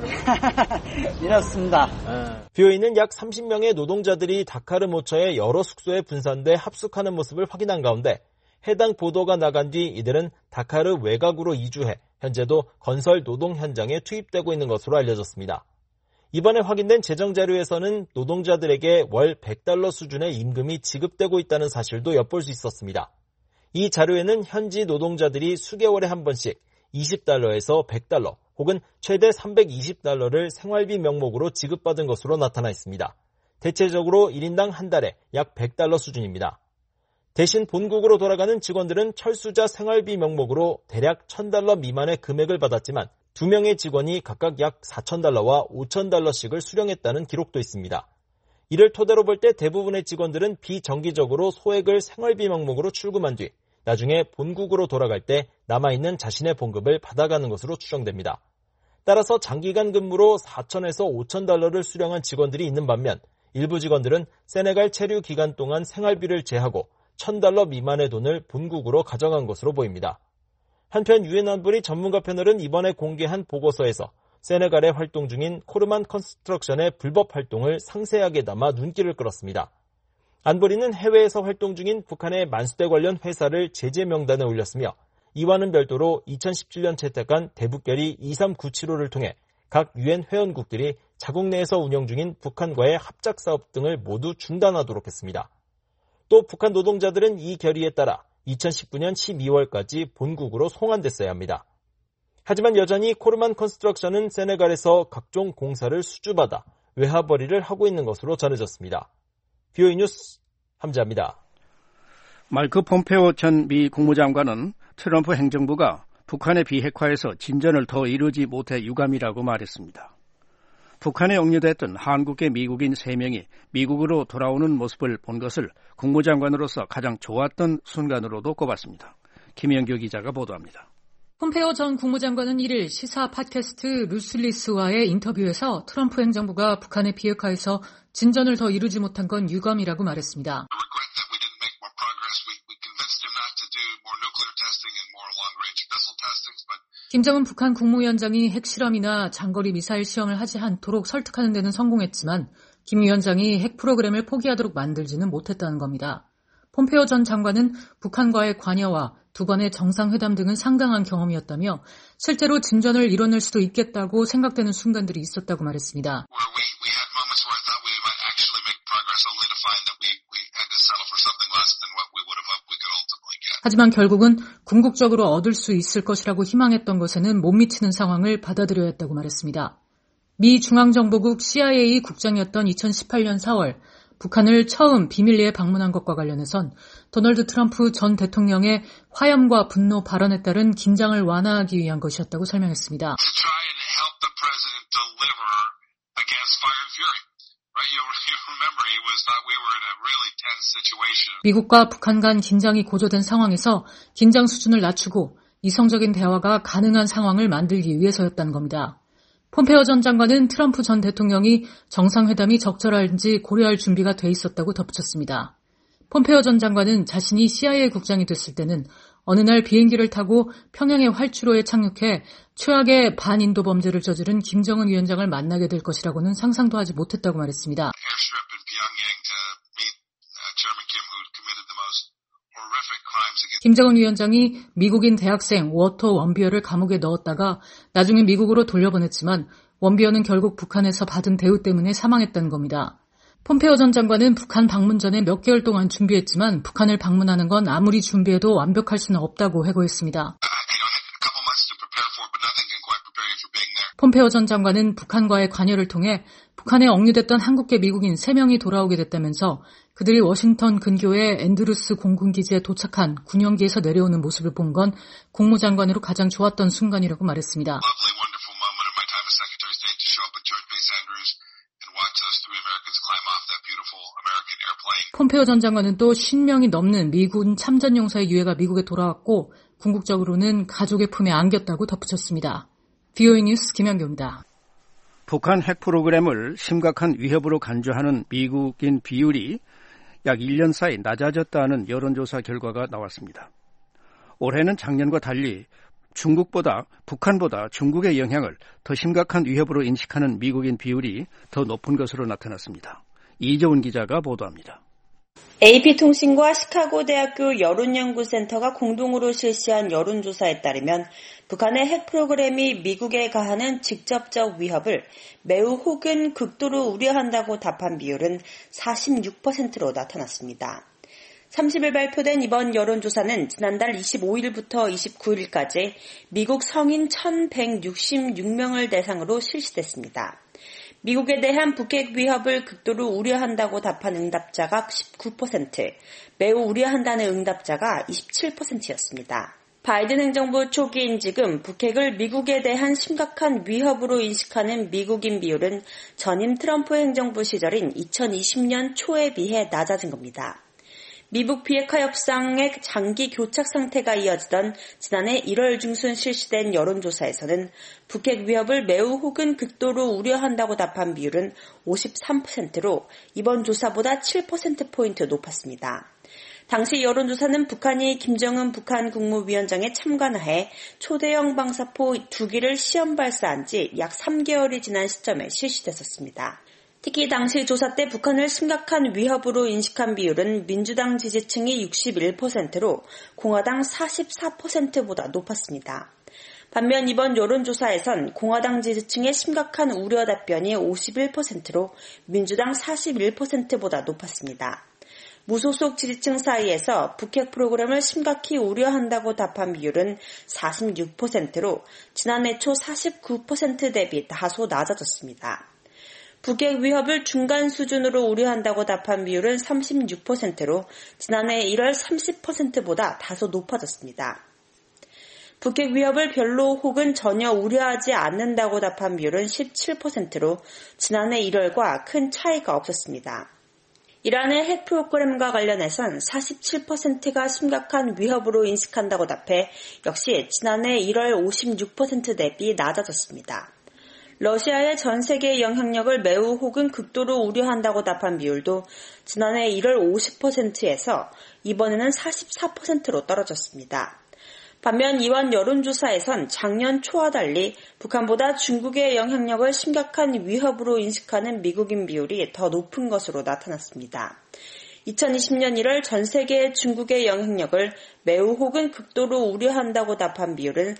Speaker 16: 이렇습니다.
Speaker 7: BOA는 약 30명의 노동자들이 다카르 모처의 여러 숙소에 분산돼 합숙하는 모습을 확인한 가운데 해당 보도가 나간 뒤 이들은 다카르 외곽으로 이주해 현재도 건설 노동 현장에 투입되고 있는 것으로 알려졌습니다. 이번에 확인된 재정자료에서는 노동자들에게 월 $100 수준의 임금이 지급되고 있다는 사실도 엿볼 수 있었습니다. 이 자료에는 현지 노동자들이 수개월에 한 번씩 $20에서 $100 혹은 최대 $320를 생활비 명목으로 지급받은 것으로 나타나 있습니다. 대체적으로 1인당 한 달에 약 $100 수준입니다. 대신 본국으로 돌아가는 직원들은 철수자 생활비 명목으로 대략 $1,000 미만의 금액을 받았지만 2명의 직원이 각각 약 $4,000와 $5,000씩을 수령했다는 기록도 있습니다. 이를 토대로 볼 때 대부분의 직원들은 비정기적으로 소액을 생활비 명목으로 출금한 뒤 나중에 본국으로 돌아갈 때 남아있는 자신의 봉급을 받아가는 것으로 추정됩니다. 따라서 장기간 근무로 $4,000에서 $5,000를 수령한 직원들이 있는 반면 일부 직원들은 세네갈 체류 기간 동안 생활비를 제하고 $1,000 미만의 돈을 본국으로 가져간 것으로 보입니다. 한편 유엔 안보리 전문가 패널은 이번에 공개한 보고서에서 세네갈에 활동 중인 코르만 컨스트럭션의 불법 활동을 상세하게 담아 눈길을 끌었습니다. 안보리는 해외에서 활동 중인 북한의 만수대 관련 회사를 제재 명단에 올렸으며 이와는 별도로 2017년 채택한 대북결의 2397호를 통해 각 유엔 회원국들이 자국 내에서 운영 중인 북한과의 합작사업 등을 모두 중단하도록 했습니다. 또 북한 노동자들은 이 결의에 따라 2019년 12월까지 본국으로 송환됐어야 합니다. 하지만 여전히 코르만 컨스트럭션은 세네갈에서 각종 공사를 수주받아 외화벌이를 하고 있는 것으로 전해졌습니다. BOA 뉴스 함자입니다.
Speaker 5: 마이크 폼페오 전 미 국무장관은 트럼프 행정부가 북한의 비핵화에서 진전을 더 이루지 못해 유감이라고 말했습니다. 북한에 억류됐던 한국계 미국인 3명이 미국으로 돌아오는 모습을 본 것을 국무장관으로서 가장 좋았던 순간으로도 꼽았습니다. 김영규 기자가 보도합니다.
Speaker 17: 폼페오 전 국무장관은 1일 시사 팟캐스트 루슬리스와의 인터뷰에서 트럼프 행정부가 북한의 비핵화에서 진전을 더 이루지 못한 건 유감이라고 말했습니다. 김정은 북한 국무위원장이 핵실험이나 장거리 미사일 시험을 하지 않도록 설득하는 데는 성공했지만 김 위원장이 핵 프로그램을 포기하도록 만들지는 못했다는 겁니다. 폼페오 전 장관은 북한과의 관여와 2번의 정상회담 등은 상당한 경험이었다며 실제로 진전을 이뤄낼 수도 있겠다고 생각되는 순간들이 있었다고 말했습니다. 하지만 결국은 궁극적으로 얻을 수 있을 것이라고 희망했던 것에는 못 미치는 상황을 받아들여야 했다고 말했습니다. 미 중앙정보국 CIA 국장이었던 2018년 4월 북한을 처음 비밀리에 방문한 것과 관련해선 도널드 트럼프 전 대통령의 화염과 분노 발언에 따른 긴장을 완화하기 위한 것이었다고 설명했습니다. 미국과 북한 간 긴장이 고조된 상황에서 긴장 수준을 낮추고 이성적인 대화가 가능한 상황을 만들기 위해서였다는 겁니다. 폼페오 전 장관은 트럼프 전 대통령이 정상회담이 적절한지 고려할 준비가 돼 있었다고 덧붙였습니다. 폼페오 전 장관은 자신이 CIA 국장이 됐을 때는 어느 날 비행기를 타고 평양의 활주로에 착륙해 최악의 반인도 범죄를 저지른 김정은 위원장을 만나게 될 것이라고는 상상도 하지 못했다고 말했습니다. 김정은 위원장이 미국인 대학생 워터 원비어를 감옥에 넣었다가 나중에 미국으로 돌려보냈지만 원비어는 결국 북한에서 받은 대우 때문에 사망했다는 겁니다. 폼페오 전 장관은 북한 방문 전에 몇 개월 동안 준비했지만 북한을 방문하는 건 아무리 준비해도 완벽할 수는 없다고 회고했습니다. 폼페오 전 장관은 북한과의 관여를 통해 북한에 억류됐던 한국계 미국인 3명이 돌아오게 됐다면서 그들이 워싱턴 근교의 앤드루스 공군기지에 도착한 군용기에서 내려오는 모습을 본 건 국무장관으로 가장 좋았던 순간이라고 말했습니다. 폼페오 전 장관은 또 50명이 넘는 미군 참전용사의 유해가 미국에 돌아왔고 궁극적으로는 가족의 품에 안겼다고 덧붙였습니다. BOA 뉴스 김현규입니다.
Speaker 5: 북한 핵 프로그램을 심각한 위협으로 간주하는 미국인 비율이 약 1년 사이 낮아졌다는 여론조사 결과가 나왔습니다. 올해는 작년과 달리 북한보다 중국의 영향을 더 심각한 위협으로 인식하는 미국인 비율이 더 높은 것으로 나타났습니다. 이재훈 기자가 보도합니다.
Speaker 18: AP통신과 시카고대학교 여론연구센터가 공동으로 실시한 여론조사에 따르면 북한의 핵 프로그램이 미국에 가하는 직접적 위협을 매우 혹은 극도로 우려한다고 답한 비율은 46%로 나타났습니다. 30일 발표된 이번 여론조사는 지난달 25일부터 29일까지 미국 성인 1,166명을 대상으로 실시됐습니다. 미국에 대한 북핵 위협을 극도로 우려한다고 답한 응답자가 19%, 매우 우려한다는 응답자가 27%였습니다. 바이든 행정부 초기인 지금 북핵을 미국에 대한 심각한 위협으로 인식하는 미국인 비율은 전임 트럼프 행정부 시절인 2020년 초에 비해 낮아진 겁니다. 미북 비핵화 협상의 장기 교착 상태가 이어지던 지난해 1월 중순 실시된 여론조사에서는 북핵 위협을 매우 혹은 극도로 우려한다고 답한 비율은 53%로 이번 조사보다 7%포인트 높았습니다. 당시 여론조사는 북한이 김정은 북한 국무위원장의 참관하에 초대형 방사포 2기를 시험 발사한 지 약 3개월이 지난 시점에 실시됐었습니다. 특히 당시 조사 때 북한을 심각한 위협으로 인식한 비율은 민주당 지지층이 61%로 공화당 44%보다 높았습니다. 반면 이번 여론조사에선 공화당 지지층의 심각한 우려 답변이 51%로 민주당 41%보다 높았습니다. 무소속 지지층 사이에서 북핵 프로그램을 심각히 우려한다고 답한 비율은 46%로 지난해 초 49% 대비 다소 낮아졌습니다. 북핵 위협을 중간 수준으로 우려한다고 답한 비율은 36%로 지난해 1월 30%보다 다소 높아졌습니다. 북핵 위협을 별로 혹은 전혀 우려하지 않는다고 답한 비율은 17%로 지난해 1월과 큰 차이가 없었습니다. 이란의 핵 프로그램과 관련해선 47%가 심각한 위협으로 인식한다고 답해 역시 지난해 1월 56% 대비 낮아졌습니다. 러시아의 전 세계 영향력을 매우 혹은 극도로 우려한다고 답한 비율도 지난해 1월 50%에서 이번에는 44%로 떨어졌습니다. 반면 이번 여론조사에선 작년 초와 달리 북한보다 중국의 영향력을 심각한 위협으로 인식하는 미국인 비율이 더 높은 것으로 나타났습니다. 2020년 1월 전 세계의 중국의 영향력을 매우 혹은 극도로 우려한다고 답한 비율은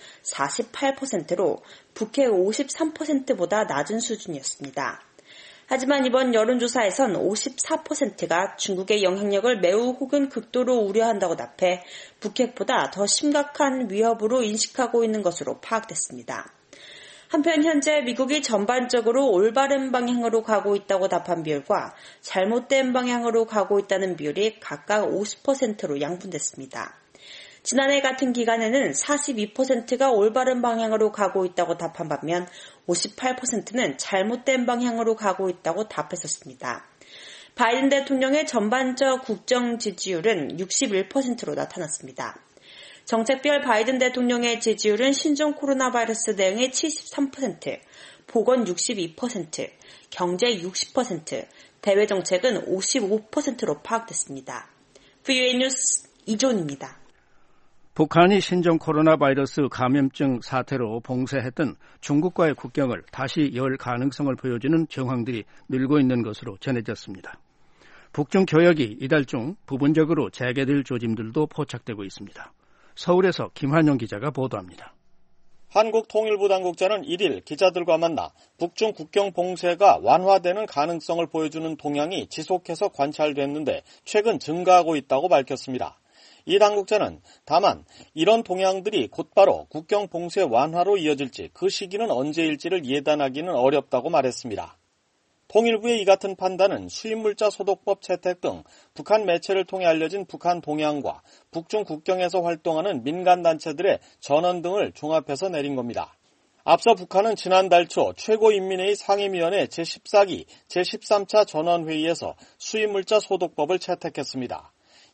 Speaker 18: 48%로 북핵 53%보다 낮은 수준이었습니다. 하지만 이번 여론조사에선 54%가 중국의 영향력을 매우 혹은 극도로 우려한다고 답해 북핵보다 더 심각한 위협으로 인식하고 있는 것으로 파악됐습니다. 한편 현재 미국이 전반적으로 올바른 방향으로 가고 있다고 답한 비율과 잘못된 방향으로 가고 있다는 비율이 각각 50%로 양분됐습니다. 지난해 같은 기간에는 42%가 올바른 방향으로 가고 있다고 답한 반면 58%는 잘못된 방향으로 가고 있다고 답했었습니다. 바이든 대통령의 전반적 국정 지지율은 61%로 나타났습니다. 정책별 바이든 대통령의 지지율은 신종 코로나 바이러스 대응의 73%, 보건 62%, 경제 60%, 대외 정책은 55%로 파악됐습니다. VOA 뉴스 이존입니다.
Speaker 5: 북한이 신종 코로나 바이러스 감염증 사태로 봉쇄했던 중국과의 국경을 다시 열 가능성을 보여주는 정황들이 늘고 있는 것으로 전해졌습니다. 북중 교역이 이달 중 부분적으로 재개될 조짐들도 포착되고 있습니다. 서울에서 김한영 기자가 보도합니다.
Speaker 19: 한국통일부 당국자는 1일 기자들과 만나 북중 국경 봉쇄가 완화되는 가능성을 보여주는 동향이 지속해서 관찰됐는데 최근 증가하고 있다고 밝혔습니다. 이 당국자는 다만 이런 동향들이 곧바로 국경 봉쇄 완화로 이어질지 그 시기는 언제일지를 예단하기는 어렵다고 말했습니다. 통일부의 이 같은 판단은 수입물자 소독법 채택 등 북한 매체를 통해 알려진 북한 동향과 북중 국경에서 활동하는 민간단체들의 전원 등을 종합해서 내린 겁니다. 앞서 북한은 지난달 초 최고인민회의 상임위원회 제14기 제13차 전원회의에서 수입물자 소독법을 채택했습니다.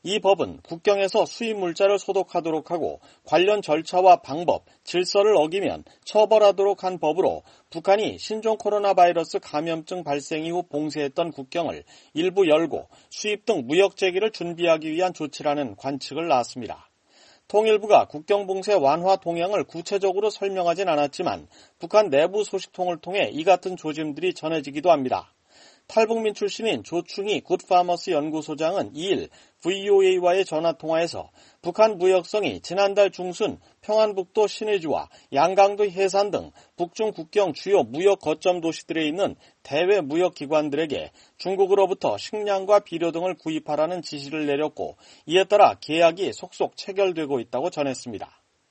Speaker 19: 이 법은 국경에서 수입 물자를 소독하도록 하고 관련 절차와 방법, 질서를 어기면 처벌하도록 한 법으로 북한이 신종 코로나 바이러스 감염증 발생 이후 봉쇄했던 국경을 일부 열고 수입 등 무역 재개를 준비하기 위한 조치라는 관측을 낳았습니다. 통일부가 국경 봉쇄 완화 동향을 구체적으로 설명하진 않았지만 북한 내부 소식통을 통해 이 같은 조짐들이 전해지기도 합니다. 탈북민 출신인 조충희 굿파머스 연구소장은 2일 VOA와의 전화통화에서 북한 무역성이 지난달 중순 평안북도 신의주와 양강도 해산 등 북중 국경 주요 무역 거점 도시들에 있는 대외 무역기관들에게 중국으로부터 식량과 비료 등을 구입하라는 지시를 내렸고 이에 따라 계약이 속속 체결되고 있다고 전했습니다.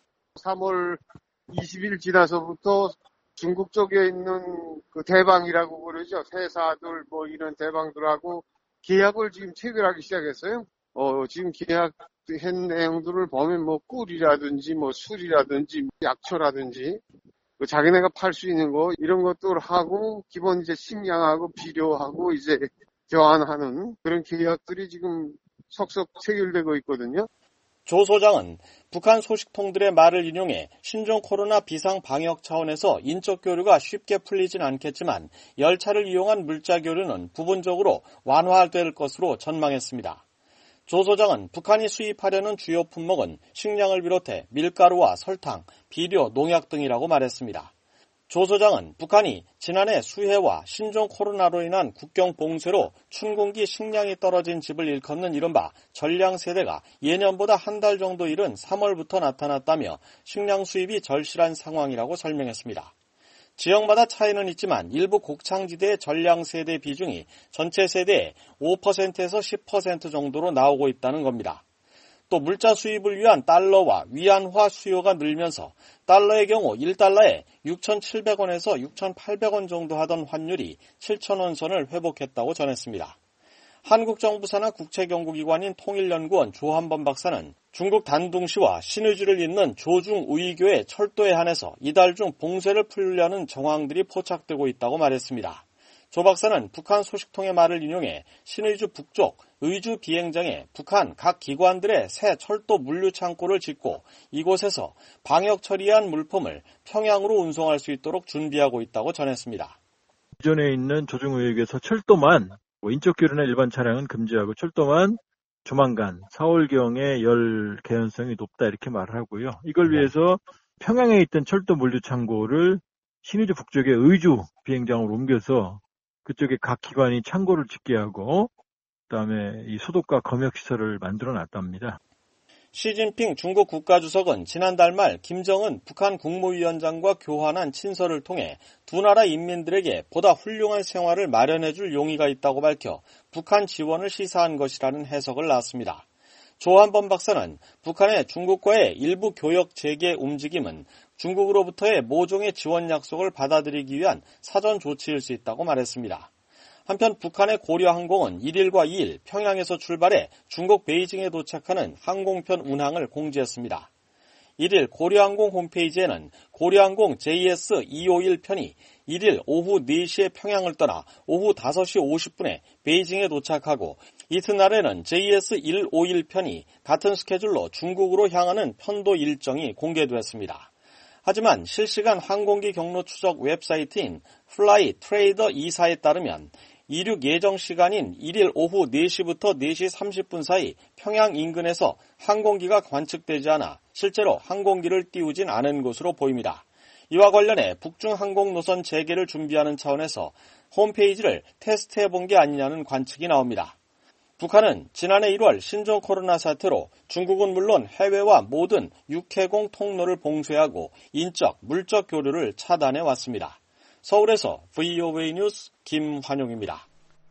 Speaker 20: 3월 20일 지나서부터 중국 쪽에 있는 그 대방이라고 그러죠. 회사들 뭐 이런 대방들하고 계약을 지금 체결하기 시작했어요. 지금 계약한 내용들을 보면 뭐 꿀이라든지 뭐 술이라든지 약초라든지 자기네가 팔 수 있는 거 이런 것들 하고 기본 이제 식량하고 비료하고 이제 교환하는 그런 계약들이 지금 속속 체결되고 있거든요.
Speaker 19: 조 소장은 북한 소식통들의 말을 인용해 신종 코로나 비상 방역 차원에서 인적 교류가 쉽게 풀리진 않겠지만 열차를 이용한 물자 교류는 부분적으로 완화될 것으로 전망했습니다. 조 소장은 북한이 수입하려는 주요 품목은 식량을 비롯해 밀가루와 설탕, 비료, 농약 등이라고 말했습니다. 조 소장은 북한이 지난해 수해와 신종 코로나로 인한 국경 봉쇄로 춘공기 식량이 떨어진 집을 일컫는 이른바 전량세대가 예년보다 한 달 정도 이른 3월부터 나타났다며 식량 수입이 절실한 상황이라고 설명했습니다. 지역마다 차이는 있지만 일부 곡창지대의 전량세대 비중이 전체 세대의 5%에서 10% 정도로 나오고 있다는 겁니다. 또 물자 수입을 위한 달러와 위안화 수요가 늘면서 달러의 경우 1달러에 6,700원에서 6,800원 정도 하던 환율이 7,000원 선을 회복했다고 전했습니다. 한국 정부 산하 국책연구기관인 통일연구원 조한범 박사는 중국 단둥시와 신의주를 잇는 조중우이교의 철도에 한해서 이달 중 봉쇄를 풀려는 정황들이 포착되고 있다고 말했습니다. 조 박사는 북한 소식통의 말을 인용해 신의주 북쪽 의주 비행장에 북한 각 기관들의 새 철도 물류 창고를 짓고 이곳에서 방역 처리한 물품을 평양으로 운송할 수 있도록 준비하고 있다고 전했습니다.
Speaker 21: 기존에 있는 조중우이교에서 철도만 인적 교류나 일반 차량은 금지하고 철도만 조만간 4월경에 열 개연성이 높다 이렇게 말을 하고요. 이걸 위해서 평양에 있던 철도 물류 창고를 신의주 북쪽의 의주 비행장으로 옮겨서 그쪽에 각 기관이 창고를 짓게 하고 그다음에 이 소독과 검역 시설을 만들어 놨답니다.
Speaker 19: 시진핑 중국 국가주석은 지난달 말 김정은 북한 국무위원장과 교환한 친서를 통해 두 나라 인민들에게 보다 훌륭한 생활을 마련해줄 용의가 있다고 밝혀 북한 지원을 시사한 것이라는 해석을 놨습니다. 조한범 박사는 북한의 중국과의 일부 교역 재개 움직임은 중국으로부터의 모종의 지원 약속을 받아들이기 위한 사전 조치일 수 있다고 말했습니다. 한편 북한의 고려항공은 1일과 2일 평양에서 출발해 중국 베이징에 도착하는 항공편 운항을 공지했습니다. 1일 고려항공 홈페이지에는 고려항공 JS251편이 1일 오후 4시에 평양을 떠나 오후 5시 50분에 베이징에 도착하고 이튿날에는 JS151편이 같은 스케줄로 중국으로 향하는 편도 일정이 공개됐습니다. 하지만 실시간 항공기 경로 추적 웹사이트인 플라이 트레이더 2사에 따르면 이륙 예정 시간인 1일 오후 4시부터 4시 30분 사이 평양 인근에서 항공기가 관측되지 않아 실제로 항공기를 띄우진 않은 것으로 보입니다. 이와 관련해 북중 항공 노선 재개를 준비하는 차원에서 홈페이지를 테스트해본 게 아니냐는 관측이 나옵니다. 북한은 지난해 1월 신종 코로나 사태로 중국은 물론 해외와 모든 육해공 통로를 봉쇄하고 인적, 물적 교류를 차단해 왔습니다. 서울에서 VOA 뉴스 김환용입니다.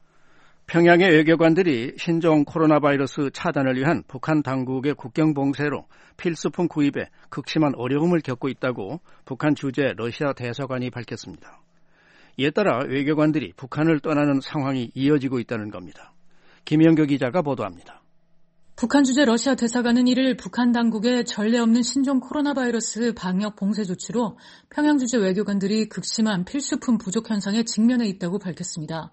Speaker 5: 평양의 외교관들이 신종 코로나 바이러스 차단을 위한 북한 당국의 국경 봉쇄로 필수품 구입에 극심한 어려움을 겪고 있다고 북한 주재 러시아 대사관이 밝혔습니다. 이에 따라 외교관들이 북한을 떠나는 상황이 이어지고 있다는 겁니다. 김영교 기자가 보도합니다.
Speaker 17: 북한 주재 러시아 대사관은 1일 북한 당국의 전례 없는 신종 코로나 바이러스 방역 봉쇄 조치로 평양 주재 외교관들이 극심한 필수품 부족 현상에 직면해 있다고 밝혔습니다.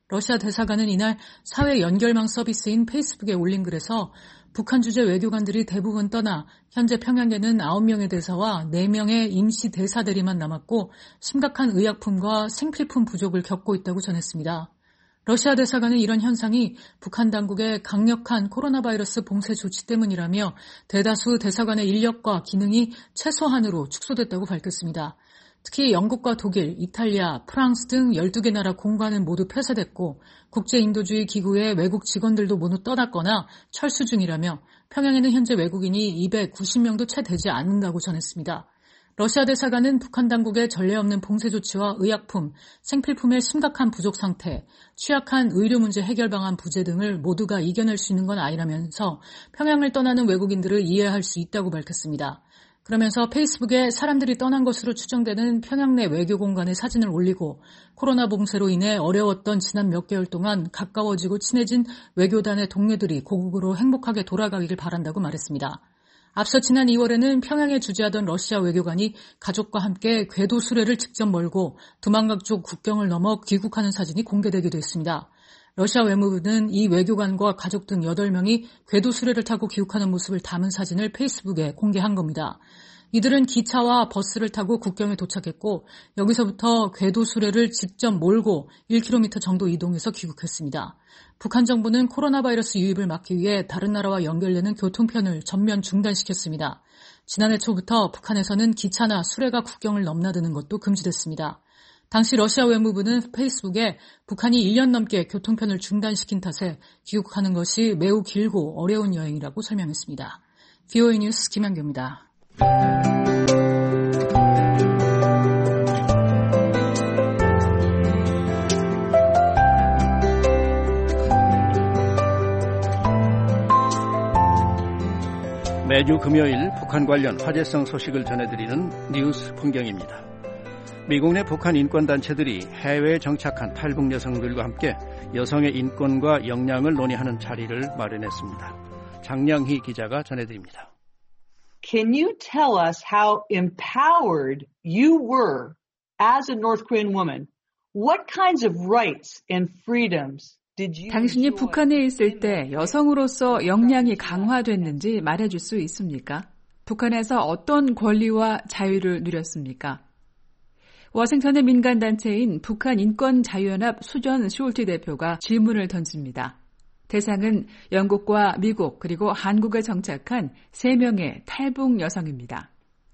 Speaker 17: 러시아 대사관은 이날 사회 연결망 서비스인 페이스북에 올린 글에서 북한 주재 외교관들이 대부분 떠나 현재 평양에는 9명의 대사와 4명의 임시 대사들이만 남았고 심각한 의약품과 생필품 부족을 겪고 있다고 전했습니다. 러시아 대사관은 이런 현상이 북한 당국의 강력한 코로나 바이러스 봉쇄 조치 때문이라며 대다수 대사관의 인력과 기능이 최소한으로 축소됐다고 밝혔습니다. 특히 영국과 독일, 이탈리아, 프랑스 등 12개 나라 공관은 모두 폐쇄됐고 국제인도주의 기구의 외국 직원들도 모두 떠났거나 철수 중이라며 평양에는 현재 외국인이 290명도 채 되지 않는다고 전했습니다. 러시아 대사관은 북한 당국의 전례 없는 봉쇄 조치와 의약품, 생필품의 심각한 부족 상태, 취약한 의료 문제 해결 방안 부재 등을 모두가 이겨낼 수 있는 건 아니라면서 평양을 떠나는 외국인들을 이해할 수 있다고 밝혔습니다. 그러면서 페이스북에 사람들이 떠난 것으로 추정되는 평양 내 외교 공간의 사진을 올리고 코로나 봉쇄로 인해 어려웠던 지난 몇 개월 동안 가까워지고 친해진 외교단의 동료들이 고국으로 행복하게 돌아가기를 바란다고 말했습니다. 앞서 지난 2월에는 평양에 주재하던 러시아 외교관이 가족과 함께 궤도 수레를 직접 몰고 두만강 쪽 국경을 넘어 귀국하는 사진이 공개되기도 했습니다. 러시아 외무부는 이 외교관과 가족 등 8명이 궤도 수레를 타고 귀국하는 모습을 담은 사진을 페이스북에 공개한 겁니다. 이들은 기차와 버스를 타고 국경에 도착했고 여기서부터 궤도 수레를 직접 몰고 1km 정도 이동해서 귀국했습니다. 북한 정부는 코로나 바이러스 유입을 막기 위해 다른 나라와 연결되는 교통편을 전면 중단시켰습니다. 지난해 초부터 북한에서는 기차나 수레가 국경을 넘나드는 것도 금지됐습니다. 당시 러시아 외무부는 페이스북에 북한이 1년 넘게 교통편을 중단시킨 탓에 귀국하는 것이 매우 길고 어려운 여행이라고 설명했습니다. VOA 뉴스 김현규입니다.
Speaker 5: 매주 금요일 북한 관련 화제성 소식을 전해드리는 뉴스 풍경입니다. 미국 내 북한 인권단체들이 해외에 정착한 탈북 여성들과 함께 여성의 인권과 역량을 논의하는 자리를 마련했습니다. 장량희 기자가 전해드립니다.
Speaker 2: Can you tell us how empowered you were as a North Korean woman? What kinds of rights and freedoms did you
Speaker 3: 당신이 북한에 있을 때 여성으로서 역량이 강화됐는지 말해줄 수 있습니까? 북한에서 어떤 권리와 자유를 누렸습니까? 워싱턴의 민간단체인 북한인권자유연합 수전 숄트 대표가 질문을 던집니다. 대상은 영국과 미국 그리고 한국에 정착한 3명의 탈북 여성입니다.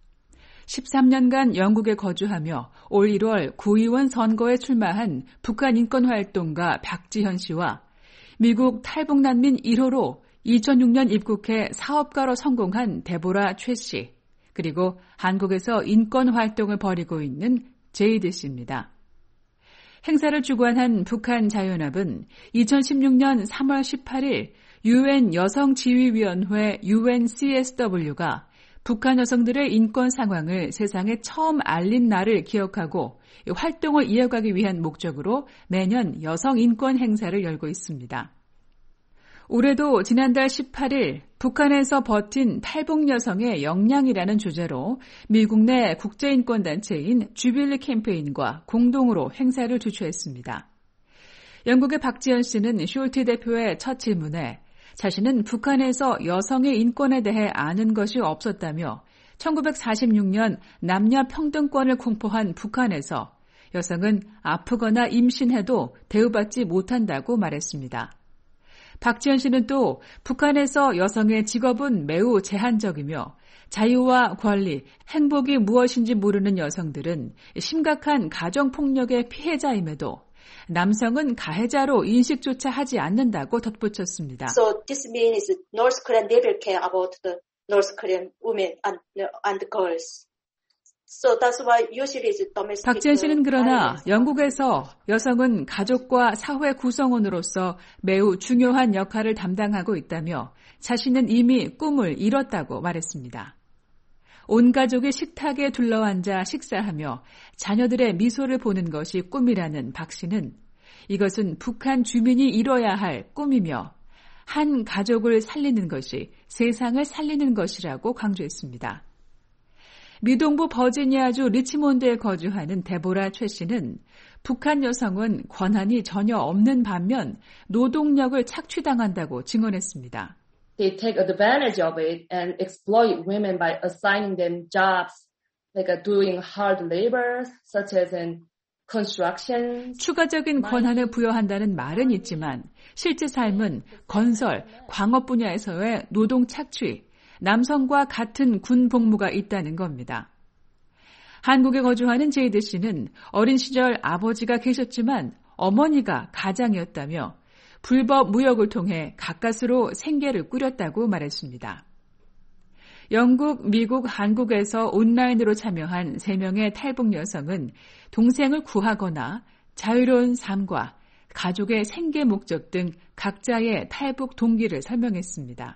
Speaker 3: 13년간 영국에 거주하며 올 1월 구의원 선거에 출마한 북한 인권활동가 박지현 씨와 미국 탈북난민 1호로 2006년 입국해 사업가로 성공한 데보라 최 씨, 그리고 한국에서 인권활동을 벌이고 있는 제이드 씨입니다. 행사를 주관한 북한자유연합은 2016년 3월 18일 UN 여성지휘위원회 UNCSW가 북한 여성들의 인권 상황을 세상에 처음 알린 날을 기억하고 활동을 이어가기 위한 목적으로 매년 여성 인권 행사를 열고 있습니다. 올해도 지난달 18일 북한에서 버틴 탈북 여성의 역량이라는 주제로 미국 내 국제인권단체인 주빌리 캠페인과 공동으로 행사를 주최했습니다. 영국의 박지현 씨는 숄트 대표의 첫 질문에 자신은 북한에서 여성의 인권에 대해 아는 것이 없었다며 1946년 남녀 평등권을 공포한 북한에서 여성은 아프거나 임신해도 대우받지 못한다고 말했습니다. 박지현 씨는 또 북한에서 여성의 직업은 매우 제한적이며 자유와 권리, 행복이 무엇인지 모르는 여성들은 심각한 가정폭력의 피해자임에도 남성은 가해자로 인식조차 하지 않는다고 덧붙였습니다.
Speaker 22: So this means North Korea never care about the North Korean women and girls. So that's why usually is domestic.
Speaker 3: 박지현 씨는 그러나 영국에서 여성은 가족과 사회 구성원으로서 매우 중요한 역할을 담당하고 있다며 자신은 이미 꿈을 이뤘다고 말했습니다. 온 가족이 식탁에 둘러앉아 식사하며 자녀들의 미소를 보는 것이 꿈이라는 박 씨는 이것은 북한 주민이 이뤄야 할 꿈이며 한 가족을 살리는 것이 세상을 살리는 것이라고 강조했습니다. 미동부 버지니아주 리치몬드에 거주하는 데보라 최 씨는 북한 여성은 권한이 전혀 없는 반면 노동력을 착취당한다고 증언했습니다.
Speaker 1: They take advantage of it and exploit women by assigning them jobs like doing hard labor such as in construction.
Speaker 3: 추가적인 권한을 부여한다는 말은 있지만 실제 삶은 건설, 광업 분야에서의 노동 착취, 남성과 같은 군 복무가 있다는 겁니다. 한국에 거주하는 제이드 씨는 어린 시절 아버지가 계셨지만 어머니가 가장이었다며 불법 무역을 통해 가까스로 생계를 꾸렸다고 말했습니다. 영국, 미국, 한국에서 온라인으로 참여한 3명의 탈북 여성은 동생을 구하거나 자유로운 삶과 가족의 생계 목적 등 각자의 탈북 동기를 설명했습니다.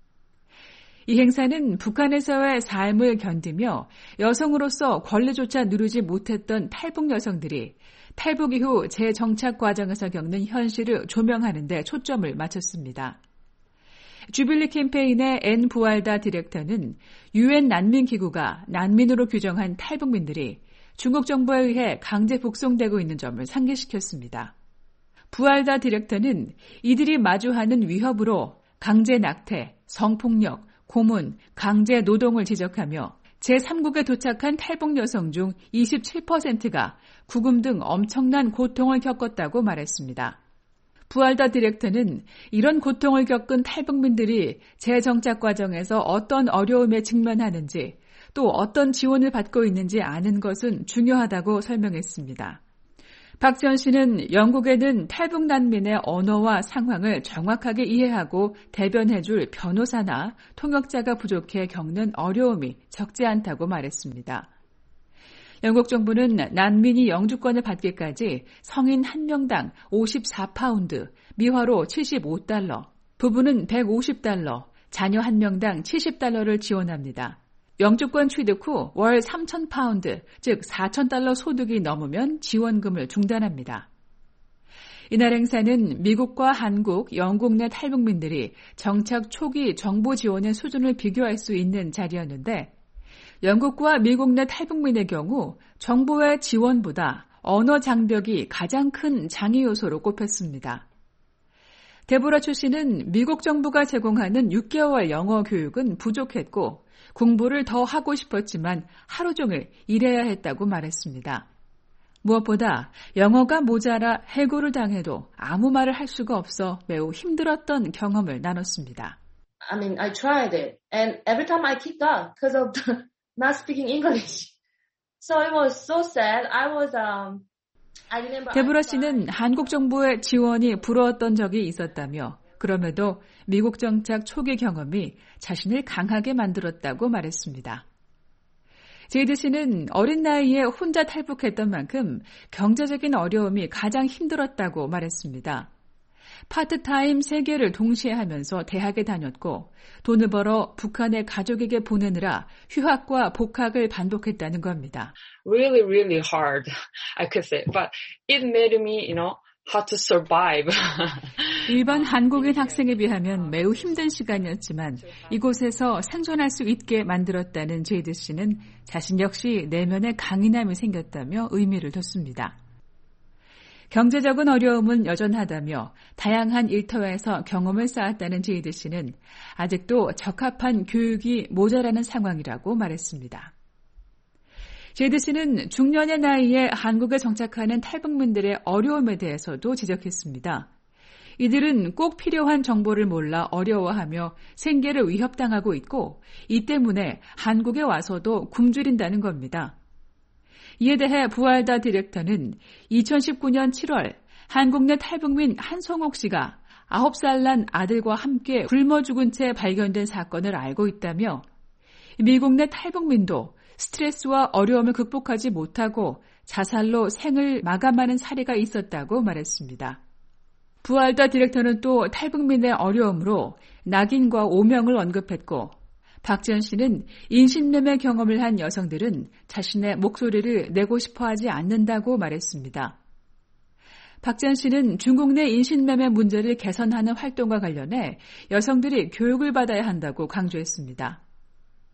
Speaker 3: 이 행사는 북한에서의 삶을 견디며 여성으로서 권리조차 누리지 못했던 탈북 여성들이 탈북 이후 재정착 과정에서 겪는 현실을 조명하는 데 초점을 맞췄습니다. 주빌리 캠페인의 앤 부알다 디렉터는 유엔 난민기구가 난민으로 규정한 탈북민들이 중국 정부에 의해 강제 북송되고 있는 점을 상기시켰습니다. 부알다 디렉터는 이들이 마주하는 위협으로 강제 낙태, 성폭력, 고문, 강제 노동을 지적하며 제3국에 도착한 탈북 여성 중 27%가 구금 등 엄청난 고통을 겪었다고 말했습니다. 부알다 디렉터는 이런 고통을 겪은 탈북민들이 재정착 과정에서 어떤 어려움에 직면하는지 또 어떤 지원을 받고 있는지 아는 것은 중요하다고 설명했습니다. 박지원 씨는 영국에는 탈북 난민의 언어와 상황을 정확하게 이해하고 대변해줄 변호사나 통역자가 부족해 겪는 어려움이 적지 않다고 말했습니다. 영국 정부는 난민이 영주권을 받기까지 성인 1명당 54파운드, 미화로 75달러, 부부는 150달러, 자녀 1명당 70달러를 지원합니다. 영주권 취득 후 월 3,000파운드, 즉 4,000달러 소득이 넘으면 지원금을 중단합니다. 이날 행사는 미국과 한국, 영국 내 탈북민들이 정착 초기 정보 지원의 수준을 비교할 수 있는 자리였는데 영국과 미국 내 탈북민의 경우 정보의 지원보다 언어 장벽이 가장 큰 장애 요소로 꼽혔습니다. 데보라 최 씨는 미국 정부가 제공하는 6개월 영어 교육은 부족했고 공부를 더 하고 싶었지만 하루 종일 일해야 했다고 말했습니다. 무엇보다 영어가 모자라 해고를 당해도 아무 말을 할 수가 없어 매우 힘들었던 경험을 나눴습니다.
Speaker 1: I mean, I tried it, and every time I kicked out because of not speaking English. So it was so sad.
Speaker 3: 데보라 씨는 한국 정부의 지원이 부러웠던 적이 있었다며 그럼에도 미국 정착 초기 경험이 자신을 강하게 만들었다고 말했습니다. 제이드 씨는 어린 나이에 혼자 탈북했던 만큼 경제적인 어려움이 가장 힘들었다고 말했습니다. 파트타임 3개를 동시에 하면서 대학에 다녔고 돈을 벌어 북한의 가족에게 보내느라 휴학과 복학을 반복했다는 겁니다.
Speaker 4: Really, really hard, I could say. But it made me, how to survive.
Speaker 3: 일반 한국인 학생에 비하면 매우 힘든 시간이었지만 이곳에서 생존할 수 있게 만들었다는 제이드 씨는 자신 역시 내면에 강인함이 생겼다며 의미를 뒀습니다. 경제적인 어려움은 여전하다며 다양한 일터에서 경험을 쌓았다는 제이드 씨는 아직도 적합한 교육이 모자라는 상황이라고 말했습니다. 제이드 씨는 중년의 나이에 한국에 정착하는 탈북민들의 어려움에 대해서도 지적했습니다. 이들은 꼭 필요한 정보를 몰라 어려워하며 생계를 위협당하고 있고 이 때문에 한국에 와서도 굶주린다는 겁니다. 이에 대해 부알다 디렉터는 2019년 7월 한국 내 탈북민 한송옥 씨가 9살 난 아들과 함께 굶어 죽은 채 발견된 사건을 알고 있다며 미국 내 탈북민도 스트레스와 어려움을 극복하지 못하고 자살로 생을 마감하는 사례가 있었다고 말했습니다. 부알다 디렉터는 또 탈북민의 어려움으로 낙인과 오명을 언급했고 박지원 씨는 인신매매 경험을 한 여성들은 자신의 목소리를 내고 싶어하지 않는다고 말했습니다. 박지원 씨는 중국 내 인신매매 문제를 개선하는 활동과 관련해 여성들이 교육을 받아야 한다고 강조했습니다.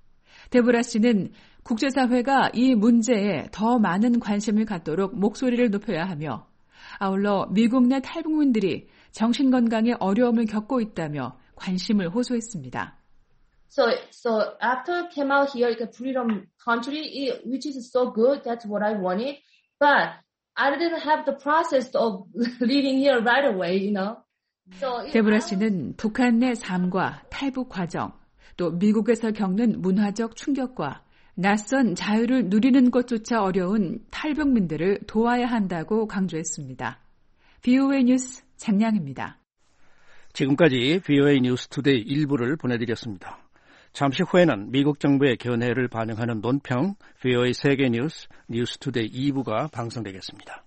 Speaker 3: 데보라 씨는 국제사회가 이 문제에 더 많은 관심을 갖도록 목소리를 높여야 하며 아울러 미국 내 탈북민들이 정신건강에 어려움을 겪고 있다며 관심을 호소했습니다.
Speaker 1: So after came out here, the freedom country, which is so good, that's what I wanted. But I didn't have the process of living here right away, you know.
Speaker 3: 데보라 씨는 북한 내 삶과 탈북 과정, 또 미국에서 겪는 문화적 충격과 낯선 자유를 누리는 것조차 어려운 탈북민들을 도와야 한다고 강조했습니다. VOA 뉴스 장량입니다.
Speaker 5: 지금까지 VOA 뉴스 투데이 1부를 보내드렸습니다. 잠시 후에는 미국 정부의 견해를 반영하는 논평 VOA 세계 뉴스 뉴스 투데이 2부가 방송되겠습니다.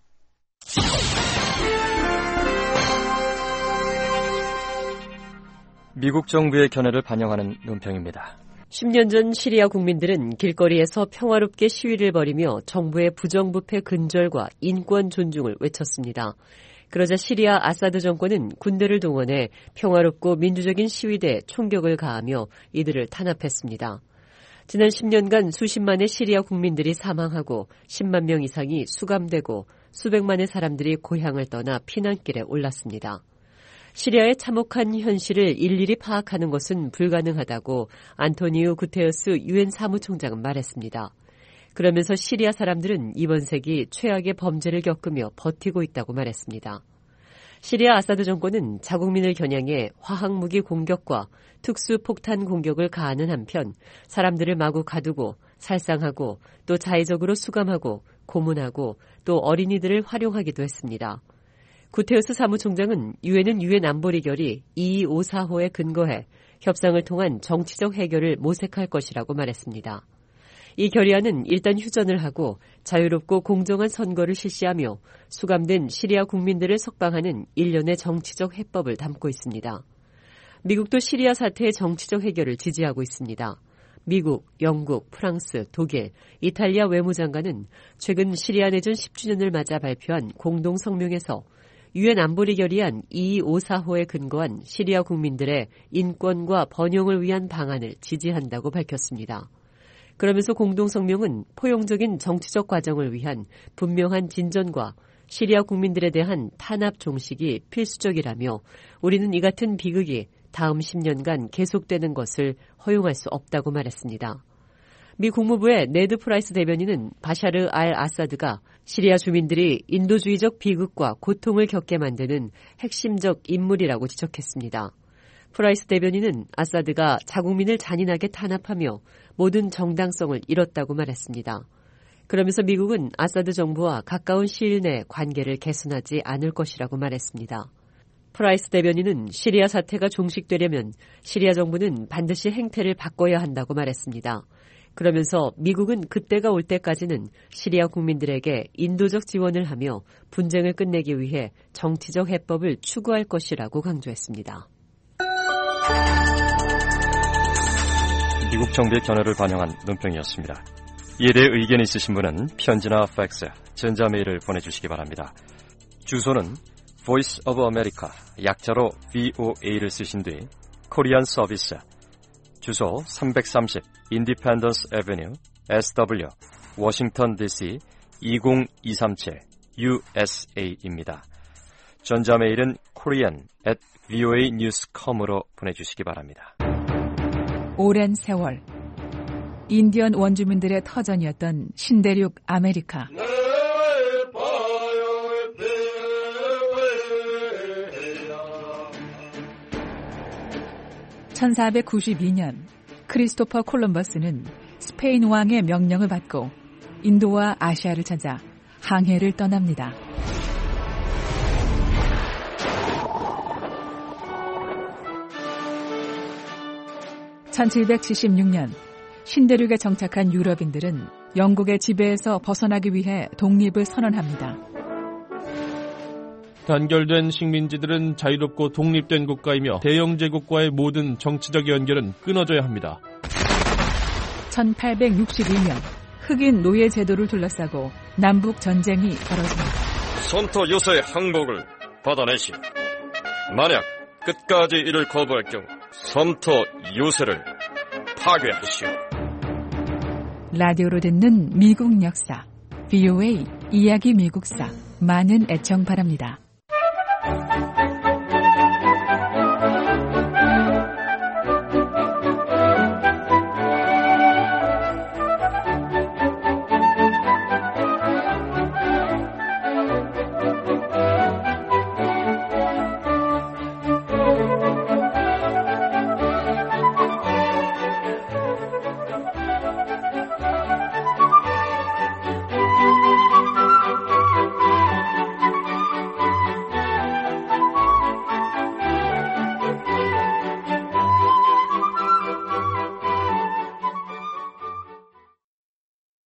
Speaker 6: 미국 정부의 견해를 반영하는 논평입니다.
Speaker 8: 10년 전 시리아 국민들은 길거리에서 평화롭게 시위를 벌이며 정부의 부정부패 근절과 인권 존중을 외쳤습니다. 그러자 시리아 아사드 정권은 군대를 동원해 평화롭고 민주적인 시위대에 총격을 가하며 이들을 탄압했습니다. 지난 10년간 수십만의 시리아 국민들이 사망하고 10만 명 이상이 수감되고 수백만의 사람들이 고향을 떠나 피난길에 올랐습니다. 시리아의 참혹한 현실을 일일이 파악하는 것은 불가능하다고 안토니우 구테르스 유엔 사무총장은 말했습니다. 그러면서 시리아 사람들은 이번 세기 최악의 범죄를 겪으며 버티고 있다고 말했습니다. 시리아 아사드 정권은 자국민을 겨냥해 화학무기 공격과 특수폭탄 공격을 가하는 한편 사람들을 마구 가두고 살상하고 또 자의적으로 수감하고 고문하고 또 어린이들을 활용하기도 했습니다. 구테르스 사무총장은 유엔은 유엔 안보리결의 2254호에 근거해 협상을 통한 정치적 해결을 모색할 것이라고 말했습니다. 이 결의안은 일단 휴전을 하고 자유롭고 공정한 선거를 실시하며 수감된 시리아 국민들을 석방하는 일련의 정치적 해법을 담고 있습니다. 미국도 시리아 사태의 정치적 해결을 지지하고 있습니다. 미국, 영국, 프랑스, 독일, 이탈리아 외무장관은 최근 시리아 내전 10주년을 맞아 발표한 공동 성명에서 유엔 안보리 결의안 2254호에 근거한 시리아 국민들의 인권과 번영을 위한 방안을 지지한다고 밝혔습니다. 그러면서 공동성명은 포용적인 정치적 과정을 위한 분명한 진전과 시리아 국민들에 대한 탄압 종식이 필수적이라며 우리는 이 같은 비극이 다음 10년간 계속되는 것을 허용할 수 없다고 말했습니다. 미 국무부의 네드 프라이스 대변인은 바샤르 알 아사드가 시리아 주민들이 인도주의적 비극과 고통을 겪게 만드는 핵심적 인물이라고 지적했습니다. 프라이스 대변인은 아사드가 자국민을 잔인하게 탄압하며 모든 정당성을 잃었다고 말했습니다. 그러면서 미국은 아사드 정부와 가까운 시일 내 관계를 개선하지 않을 것이라고 말했습니다. 프라이스 대변인은 시리아 사태가 종식되려면 시리아 정부는 반드시 행태를 바꿔야 한다고 말했습니다. 그러면서 미국은 그때가 올 때까지는 시리아 국민들에게 인도적 지원을 하며 분쟁을 끝내기 위해 정치적 해법을 추구할 것이라고 강조했습니다.
Speaker 6: 미국 정부의 견해를 반영한 논평이었습니다. 이에 대해 의견이 있으신 분은 편지나 팩스, 전자메일을 보내주시기 바랍니다. 주소는 Voice of America, 약자로 VOA를 쓰신 뒤 코리안 서비스, 주소 330 Independence Avenue, SW, 워싱턴 DC 20237 USA입니다. 전자메일은 korean@voanews.com으로 보내주시기 바랍니다.
Speaker 3: 오랜 세월, 인디언 원주민들의 터전이었던 신대륙 아메리카. 1492년 크리스토퍼 콜럼버스는 스페인 왕의 명령을 받고 인도와 아시아를 찾아 항해를 떠납니다. (1776년) 신대륙에 정착한 유럽인들은 영국의 지배에서 벗어나기 위해 독립을 선언합니다.
Speaker 23: 단결된 식민지들은 자유롭고 독립된 국가이며 대영 제국과의 모든 정치적 연결은 끊어져야 합니다.
Speaker 3: 1862년 흑인 노예 제도를 둘러싸고 남북 전쟁이 벌어집니다.
Speaker 24: 손터 요새의 항복을 받아내시. 만약 끝까지 이를 거부할 경우 섬터 요새를 파괴하시오.
Speaker 3: 라디오로 듣는 미국 역사, VOA 이야기 미국사 많은 애청 바랍니다.